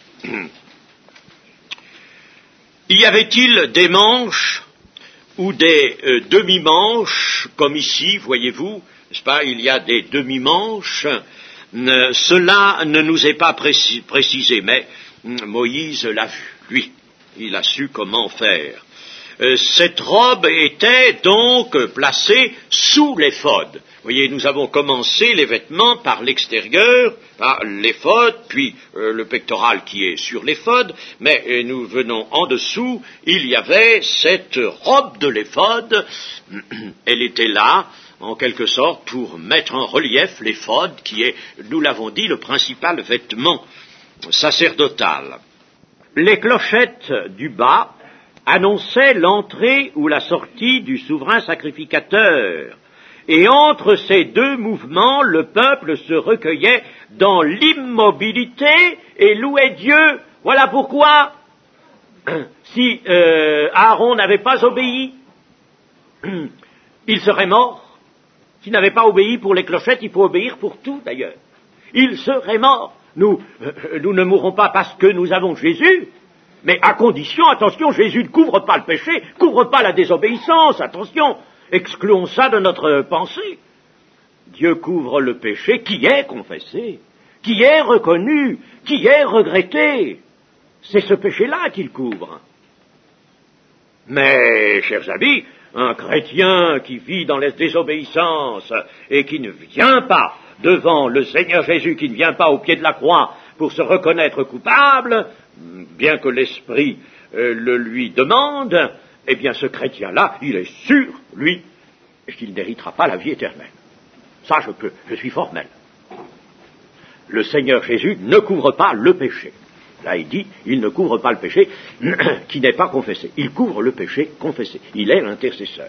[SPEAKER 1] Y avait-il des manches ou des euh, demi-manches, comme ici, voyez-vous, n'est-ce pas, il y a des demi-manches, euh, cela ne nous est pas précis, précisé, mais euh, Moïse l'a vu, lui, il a su comment faire. Euh, cette robe était donc placée sous l'éphod. Vous voyez, nous avons commencé les vêtements par l'extérieur, par l'éphod, puis euh, le pectoral qui est sur l'éphod, mais euh, nous venons en dessous, il y avait cette robe de l'éphod, elle était là, en quelque sorte, pour mettre en relief l'éphod, qui est, nous l'avons dit, le principal vêtement sacerdotal. Les clochettes du bas annonçait l'entrée ou la sortie du souverain sacrificateur. Et entre ces deux mouvements, le peuple se recueillait dans l'immobilité et louait Dieu. Voilà pourquoi, si euh, Aaron n'avait pas obéi, il serait mort. S'il n'avait pas obéi pour les clochettes, il faut obéir pour tout d'ailleurs. Il serait mort. Nous, euh, nous ne mourrons pas parce que nous avons Jésus, mais à condition, attention, Jésus ne couvre pas le péché, couvre pas la désobéissance, attention. Excluons ça de notre pensée. Dieu couvre le péché qui est confessé, qui est reconnu, qui est regretté. C'est ce péché-là qu'il couvre. Mais, chers amis, un chrétien qui vit dans la désobéissance et qui ne vient pas devant le Seigneur Jésus, qui ne vient pas au pied de la croix pour se reconnaître coupable, bien que l'Esprit euh, le lui demande, eh bien ce chrétien-là, il est sûr, lui, qu'il n'héritera pas la vie éternelle. Ça, je peux, je suis formel. Le Seigneur Jésus ne couvre pas le péché. Là, il dit, il ne couvre pas le péché qui n'est pas confessé. Il couvre le péché confessé. Il est l'intercesseur.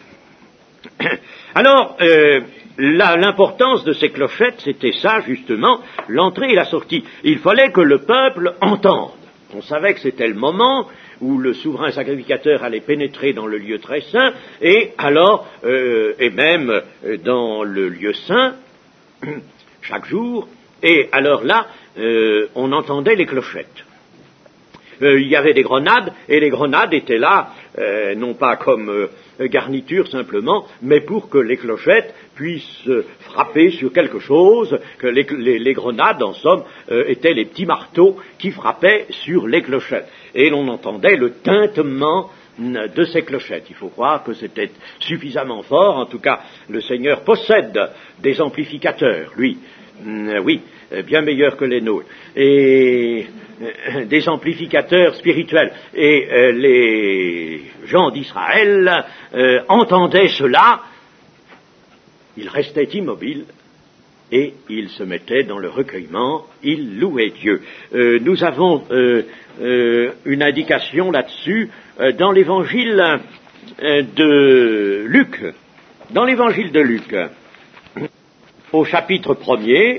[SPEAKER 1] Alors, euh, la, l'importance de ces clochettes, c'était ça, justement, l'entrée et la sortie. Il fallait que le peuple entende. On savait que c'était le moment où le souverain sacrificateur allait pénétrer dans le lieu très saint, et alors, euh, et même dans le lieu saint, chaque jour, et alors là, euh, on entendait les clochettes. Euh, il y avait des grenades, et les grenades étaient là, euh, non pas comme euh, garniture simplement, mais pour que les clochettes puissent euh, frapper sur quelque chose, que les, les, les grenades, en somme, euh, étaient les petits marteaux qui frappaient sur les clochettes. Et l'on entendait le tintement de ces clochettes. Il faut croire que c'était suffisamment fort, en tout cas, le Seigneur possède des amplificateurs, lui. Euh, oui, bien meilleurs que les nôtres, et euh, des amplificateurs spirituels. Et euh, les gens d'Israël euh, entendaient cela, ils restaient immobiles, et ils se mettaient dans le recueillement, ils louaient Dieu. Euh, nous avons euh, euh, une indication là-dessus euh, dans l'évangile euh, de Luc. Dans l'évangile de Luc, au chapitre premier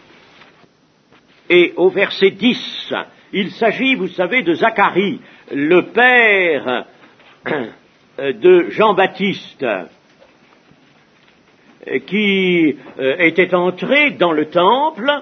[SPEAKER 1] et au verset dix, il s'agit, vous savez, de Zacharie, le père de Jean-Baptiste, qui était entré dans le temple.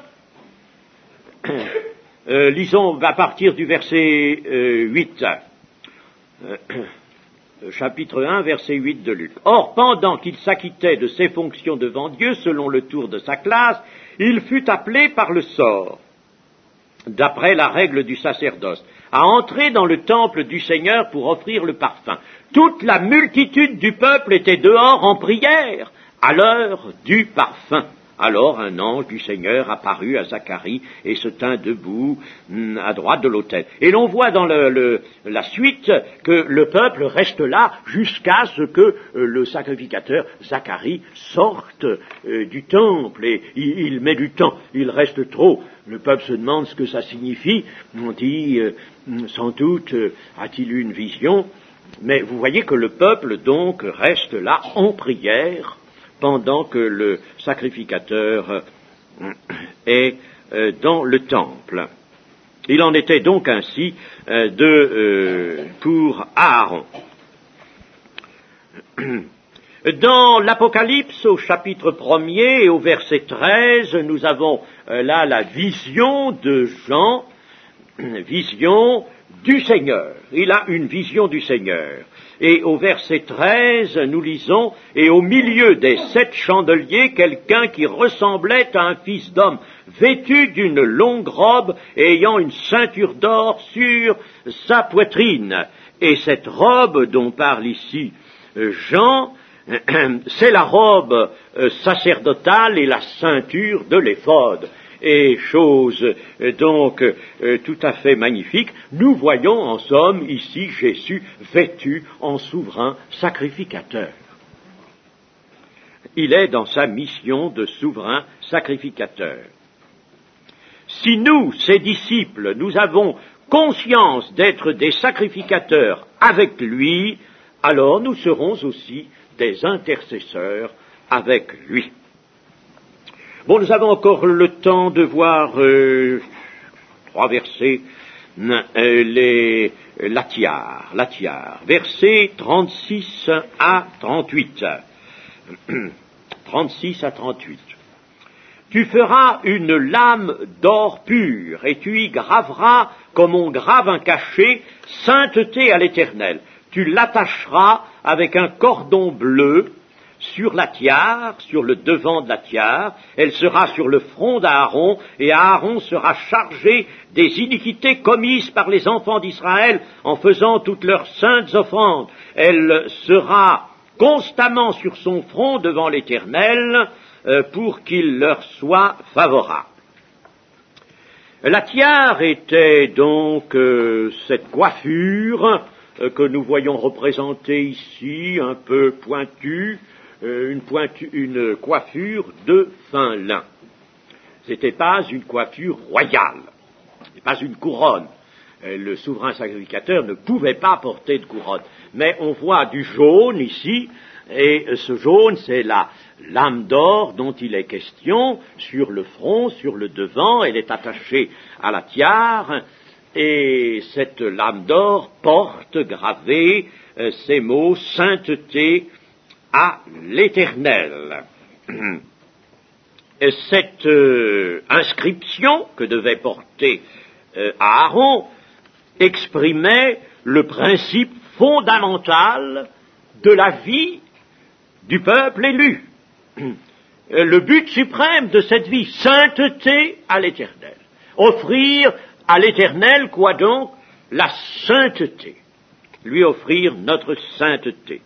[SPEAKER 1] Euh, lisons à partir du verset euh, huit. Euh, chapitre un, verset huit de Luc. Or, pendant qu'il s'acquittait de ses fonctions devant Dieu, selon le tour de sa classe, il fut appelé par le sort, d'après la règle du sacerdoce, à entrer dans le temple du Seigneur pour offrir le parfum. Toute la multitude du peuple était dehors en prière, à l'heure du parfum. Alors un ange du Seigneur apparut à Zacharie et se tint debout à droite de l'autel. Et l'on voit dans le, le, la suite que le peuple reste là jusqu'à ce que euh, le sacrificateur Zacharie sorte euh, du temple. Et il, il met du temps, il reste trop. Le peuple se demande ce que ça signifie. On dit, euh, sans doute, euh, a-t-il eu une vision? Mais vous voyez que le peuple donc reste là en prière, pendant que le sacrificateur est dans le temple. Il en était donc ainsi de, euh, pour Aaron. Dans l'Apocalypse, au chapitre premier et au verset treize, nous avons là la vision de Jean, vision du Seigneur. Il a une vision du Seigneur. Et au verset treize, nous lisons, « Et au milieu des sept chandeliers, quelqu'un qui ressemblait à un fils d'homme, vêtu d'une longue robe et ayant une ceinture d'or sur sa poitrine. » Et cette robe dont parle ici Jean, c'est la robe sacerdotale et la ceinture de l'éphod. Et chose euh, donc euh, tout à fait magnifique, nous voyons en somme ici Jésus vêtu en souverain sacrificateur. Il est dans sa mission de souverain sacrificateur. Si nous, ses disciples, nous avons conscience d'être des sacrificateurs avec lui, alors nous serons aussi des intercesseurs avec lui. Bon, nous avons encore le temps de voir euh, trois versets, euh, les, la tiare, la tiare, versets trente-six à trente-huit. trente-six à trente-huit. Tu feras une lame d'or pur, et tu y graveras, comme on grave un cachet, sainteté à l'Éternel. Tu l'attacheras avec un cordon bleu sur la tiare, sur le devant de la tiare. Elle sera sur le front d'Aaron, et Aaron sera chargé des iniquités commises par les enfants d'Israël en faisant toutes leurs saintes offrandes. Elle sera constamment sur son front devant l'Éternel, pour qu'il leur soit favorable. La tiare était donc euh, cette coiffure euh, que nous voyons représentée ici, un peu pointue, euh, une, pointu, une coiffure de fin lin. Ce n'était pas une coiffure royale, ce n'était pas une couronne. Euh, le souverain sacrificateur ne pouvait pas porter de couronne. Mais on voit du jaune ici, et ce jaune, c'est la lame d'or dont il est question, sur le front, sur le devant, elle est attachée à la tiare, et cette lame d'or porte gravés euh, ces mots « sainteté à l'Éternel ». Cette euh, inscription que devait porter euh, Aaron exprimait le principe fondamental de la vie du peuple élu. Le but suprême de cette vie, sainteté à l'Éternel. Offrir à l'Éternel, quoi donc? La sainteté. Lui offrir notre sainteté.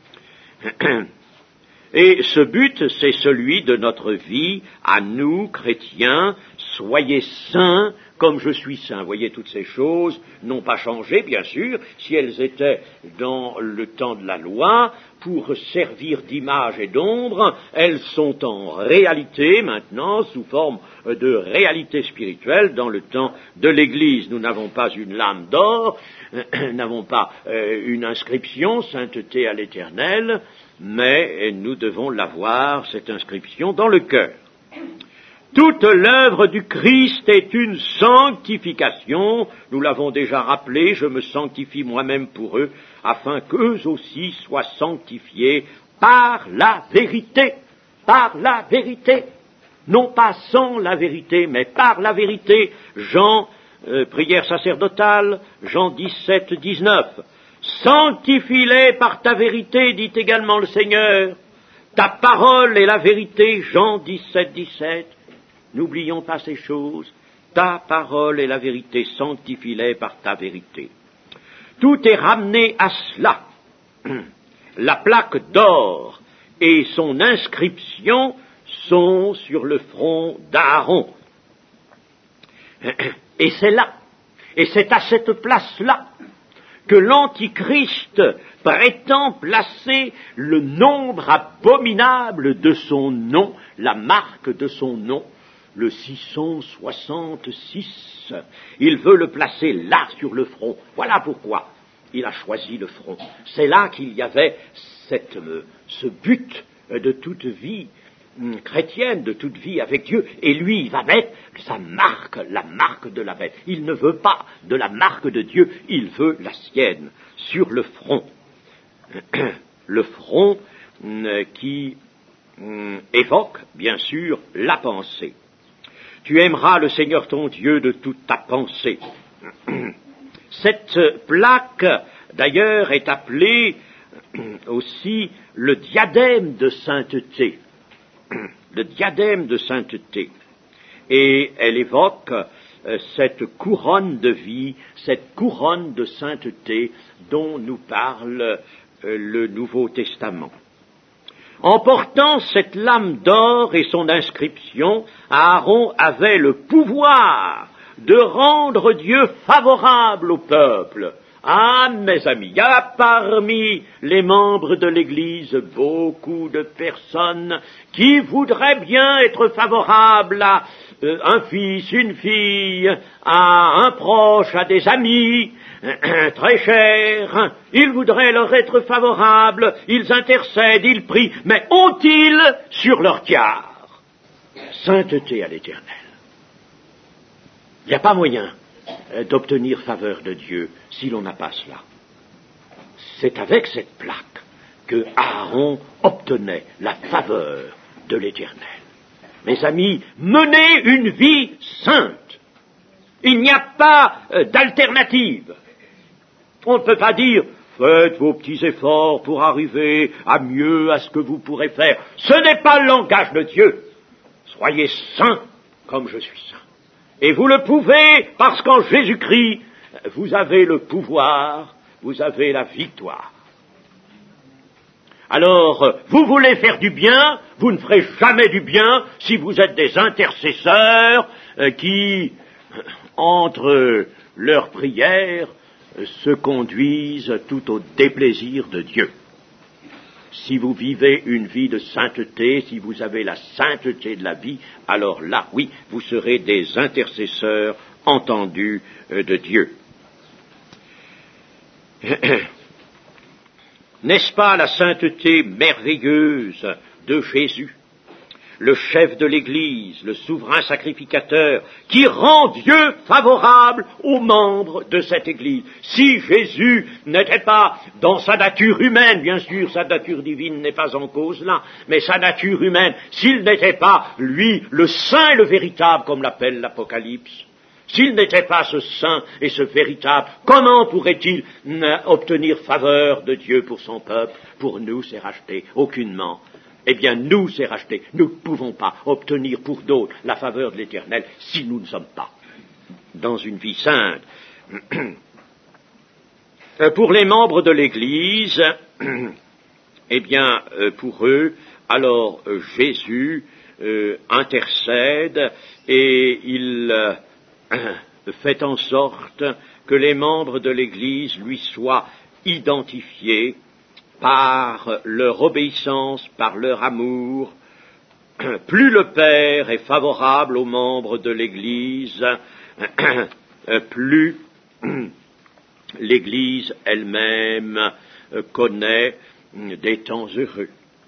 [SPEAKER 1] Et ce but, c'est celui de notre vie, à nous, chrétiens, soyez saints comme je suis saint. Vous voyez, toutes ces choses n'ont pas changé, bien sûr, si elles étaient dans le temps de la loi, pour servir d'image et d'ombre, elles sont en réalité maintenant, sous forme de réalité spirituelle, dans le temps de l'Église. Nous n'avons pas une lame d'or, nous n'avons pas euh, une inscription, sainteté à l'Éternel, mais nous devons l'avoir, cette inscription, dans le cœur. Toute l'œuvre du Christ est une sanctification, nous l'avons déjà rappelé, je me sanctifie moi-même pour eux, afin qu'eux aussi soient sanctifiés par la vérité, par la vérité, non pas sans la vérité, mais par la vérité. Jean, euh, prière sacerdotale, Jean dix-sept, dix-neuf. Sanctifie-les par ta vérité, dit également le Seigneur. Ta parole est la vérité, Jean dix-sept, dix-sept. N'oublions pas ces choses. Ta parole est la vérité, sanctifie-les par ta vérité. Tout est ramené à cela. La plaque d'or et son inscription sont sur le front d'Aaron. Et c'est là, et c'est à cette place-là, que l'Antichrist prétend placer le nombre abominable de son nom, la marque de son nom, le six cent soixante-six. Il veut le placer là, sur le front. Voilà pourquoi il a choisi le front. C'est là qu'il y avait cette, euh, ce but de toute vie hum, chrétienne, de toute vie avec Dieu. Et lui, il va mettre sa marque, la marque de la bête. Il ne veut pas de la marque de Dieu, il veut la sienne, sur le front. Le front hum, qui hum, évoque, bien sûr, la pensée. Tu aimeras le Seigneur ton Dieu de toute ta pensée. Cette plaque, d'ailleurs, est appelée aussi le diadème de sainteté. Le diadème de sainteté. Et elle évoque euh, cette couronne de vie, cette couronne de sainteté dont nous parle euh, le Nouveau Testament. En portant cette lame d'or et son inscription, Aaron avait le pouvoir de rendre Dieu favorable au peuple Ah, mes amis, il y a parmi les membres de l'Église beaucoup de personnes qui voudraient bien être favorables à euh, un fils, une fille, à un proche, à des amis euh, très chers. Ils voudraient leur être favorables, ils intercèdent, ils prient, mais ont-ils sur leur tiare sainteté à l'Éternel? Il n'y a pas moyen d'obtenir faveur de Dieu si l'on n'a pas cela. C'est avec cette plaque que Aaron obtenait la faveur de l'Éternel. Mes amis, menez une vie sainte. Il n'y a pas euh, d'alternative. On ne peut pas dire faites vos petits efforts pour arriver à mieux, à ce que vous pourrez faire. Ce n'est pas le langage de Dieu. Soyez saints comme je suis saint. Et vous le pouvez parce qu'en Jésus-Christ, vous avez le pouvoir, vous avez la victoire. Alors, vous voulez faire du bien, vous ne ferez jamais du bien si vous êtes des intercesseurs euh, qui, entre leurs prières, se conduisent tout au déplaisir de Dieu. Si vous vivez une vie de sainteté, si vous avez la sainteté de la vie, alors là, oui, vous serez des intercesseurs entendus de Dieu. N'est-ce pas la sainteté merveilleuse de Jésus, le chef de l'Église, le souverain sacrificateur, qui rend Dieu favorable aux membres de cette Église? Si Jésus n'était pas dans sa nature humaine, bien sûr, sa nature divine n'est pas en cause là, mais sa nature humaine, s'il n'était pas, lui, le saint et le véritable, comme l'appelle l'Apocalypse, s'il n'était pas ce saint et ce véritable, comment pourrait-il obtenir faveur de Dieu pour son peuple? Pour nous, c'est racheté, aucunement. Eh bien, nous, c'est racheté. Nous ne pouvons pas obtenir pour d'autres la faveur de l'Éternel si nous ne sommes pas dans une vie sainte. Pour les membres de l'Église, eh bien, pour eux, alors Jésus euh, intercède et il euh, fait en sorte que les membres de l'Église lui soient identifiés par leur obéissance, par leur amour. Plus le Père est favorable aux membres de l'Église, plus l'Église elle-même connaît des temps heureux.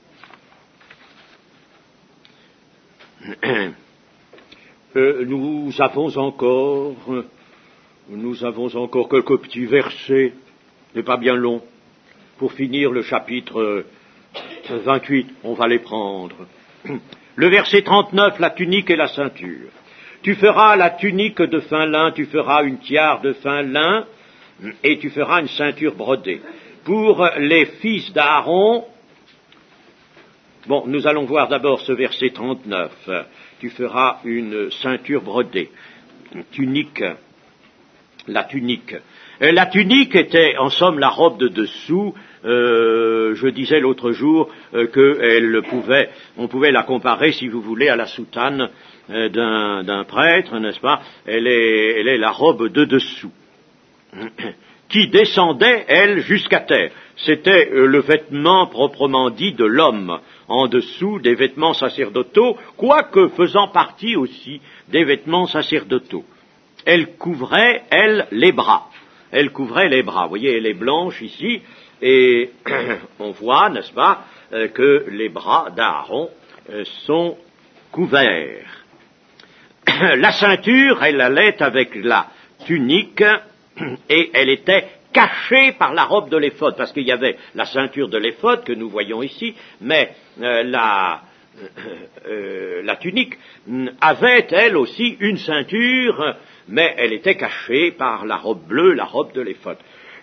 [SPEAKER 1] Nous avons encore, nous avons encore quelques petits versets, ce n'est pas bien long. Pour finir le chapitre vingt-huit, on va les prendre. Le verset trente-neuf, la tunique et la ceinture. Tu feras la tunique de fin lin, tu feras une tiare de fin lin, et tu feras une ceinture brodée. Pour les fils d'Aaron, bon, nous allons voir d'abord ce verset trente-neuf. Tu feras une ceinture brodée, une tunique, la tunique. La tunique était, en somme, la robe de dessous. Euh, je disais l'autre jour euh, qu'elle pouvait, on pouvait la comparer, si vous voulez, à la soutane euh, d'un, d'un prêtre, n'est-ce pas? Elle est, elle est la robe de dessous, qui descendait, elle, jusqu'à terre. C'était euh, le vêtement proprement dit de l'homme, en dessous des vêtements sacerdotaux, quoique faisant partie aussi des vêtements sacerdotaux. Elle couvrait, elle, les bras. Elle couvrait les bras. Vous voyez, elle est blanche ici, et on voit, n'est-ce pas, euh, que les bras d'Aaron euh, sont couverts. La ceinture, elle allait avec la tunique, et elle était cachée par la robe de l'éphod, parce qu'il y avait la ceinture de l'éphod que nous voyons ici, mais euh, la, euh, la tunique avait, elle aussi, une ceinture, mais elle était cachée par la robe bleue, la robe de l'éphod.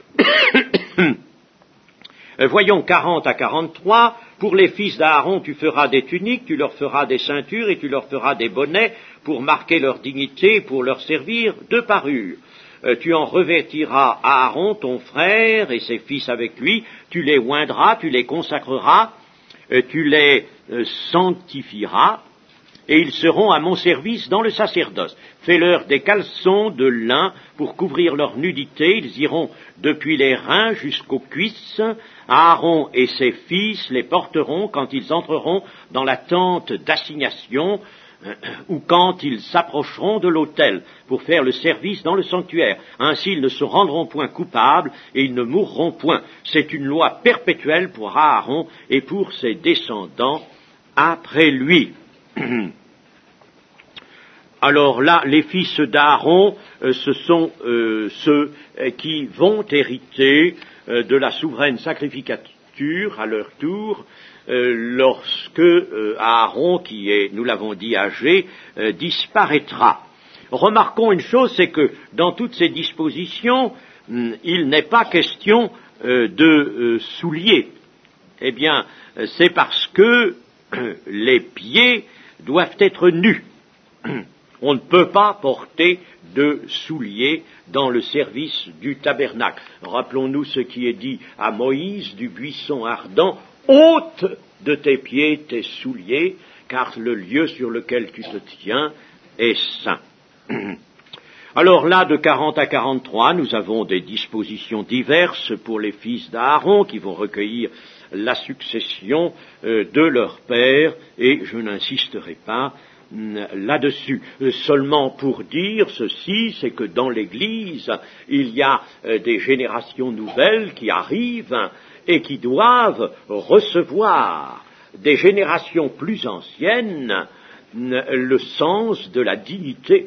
[SPEAKER 1] Voyons quarante à quarante-trois, pour les fils d'Aaron tu feras des tuniques, tu leur feras des ceintures et tu leur feras des bonnets pour marquer leur dignité, pour leur servir de parure. Euh, tu en revêtiras Aaron ton frère et ses fils avec lui, tu les oindras, tu les consacreras, euh, tu les euh, sanctifieras, et ils seront à mon service dans le sacerdoce. Fais-leur des caleçons de lin pour couvrir leur nudité, ils iront depuis les reins jusqu'aux cuisses. Aaron et ses fils les porteront quand ils entreront dans la tente d'assignation ou quand ils s'approcheront de l'autel pour faire le service dans le sanctuaire. Ainsi ils ne se rendront point coupables et ils ne mourront point. C'est une loi perpétuelle pour Aaron et pour ses descendants après lui. Alors là, les fils d'Aaron, euh, ce sont euh, ceux euh, qui vont hériter euh, de la souveraine sacrificature à leur tour, euh, lorsque euh, Aaron, qui est, nous l'avons dit, âgé, euh, disparaîtra. Remarquons une chose, c'est que dans toutes ces dispositions, hum, il n'est pas question euh, de euh, souliers. Eh bien, c'est parce que euh, les pieds doivent être nus. On ne peut pas porter de souliers dans le service du tabernacle. Rappelons-nous ce qui est dit à Moïse du buisson ardent, « ôte de tes pieds tes souliers, car le lieu sur lequel tu te tiens est saint. » Alors là, de quarante à quarante-trois, nous avons des dispositions diverses pour les fils d'Aaron qui vont recueillir la succession euh, de leur père, et je n'insisterai pas là-dessus. Seulement pour dire ceci, c'est que dans l'Église, il y a des générations nouvelles qui arrivent et qui doivent recevoir des générations plus anciennes le sens de la dignité.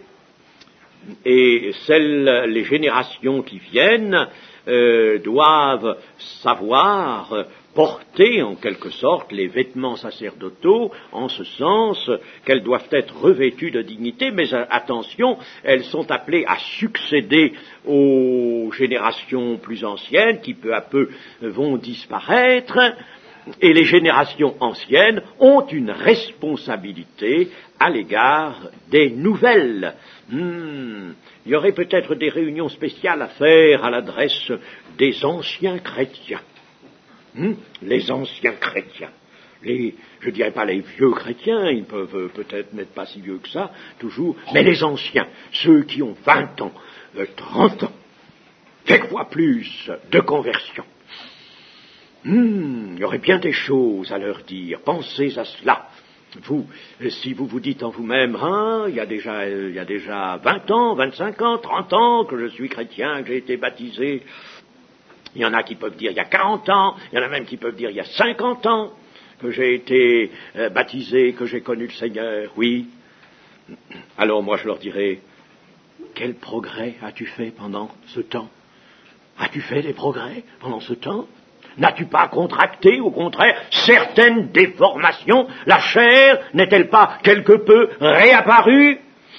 [SPEAKER 1] Et celles, les générations qui viennent euh, doivent savoir porter en quelque sorte les vêtements sacerdotaux, en ce sens qu'elles doivent être revêtues de dignité, mais attention, elles sont appelées à succéder aux générations plus anciennes qui peu à peu vont disparaître, et les générations anciennes ont une responsabilité à l'égard des nouvelles. Hmm, il y aurait peut-être des réunions spéciales à faire à l'adresse des anciens chrétiens. Hmm, les anciens chrétiens, les, je dirais pas les vieux chrétiens, ils peuvent euh, peut-être n'être pas si vieux que ça, toujours, mais les anciens, ceux qui ont vingt ans, euh, trente ans, quelquefois plus de conversion. Hmm, il y aurait bien des choses à leur dire, pensez à cela. Vous, si vous vous dites en vous-même, hein, il y a déjà, euh, il y a déjà vingt ans, vingt-cinq ans, trente ans que je suis chrétien, que j'ai été baptisé. Il y en a qui peuvent dire il y a quarante ans, il y en a même qui peuvent dire il y a cinquante ans que j'ai été euh, baptisé, que j'ai connu le Seigneur, oui. Alors moi je leur dirai, quel progrès as-tu fait pendant ce temps? As-tu fait des progrès pendant ce temps? N'as-tu pas contracté, au contraire, certaines déformations? La chair n'est-elle pas quelque peu réapparue?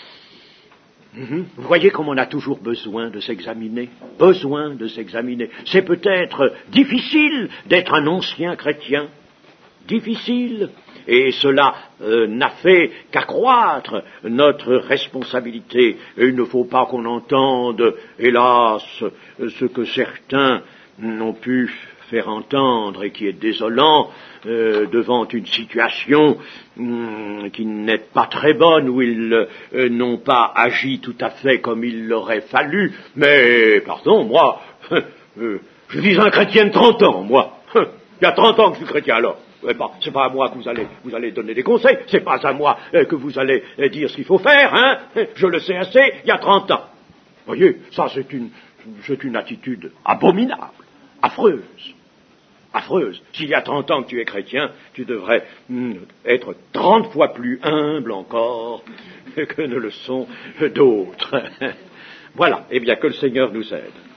[SPEAKER 1] Vous voyez comme on a toujours besoin de s'examiner, besoin de s'examiner. C'est peut-être difficile d'être un ancien chrétien, difficile, et cela euh, n'a fait qu'accroître notre responsabilité. Et il ne faut pas qu'on entende, hélas, ce que certains ont pu faire entendre et qui est désolant euh, devant une situation hum, qui n'est pas très bonne, où ils euh, n'ont pas agi tout à fait comme il l'aurait fallu. Mais, pardon, moi, euh, je suis un chrétien de trente ans, moi. Il y a trente ans que je suis chrétien, alors. C'est pas à moi que vous allez, vous allez donner des conseils, c'est pas à moi euh, que vous allez euh, dire ce qu'il faut faire, hein. Je le sais assez, il y a trente ans. Vous voyez, ça c'est une, c'est une attitude abominable, affreuse. Affreuse. S'il y a trente ans que tu es chrétien, tu devrais mm, être trente fois plus humble encore que ne le sont d'autres. Voilà. Eh bien, que le Seigneur nous aide.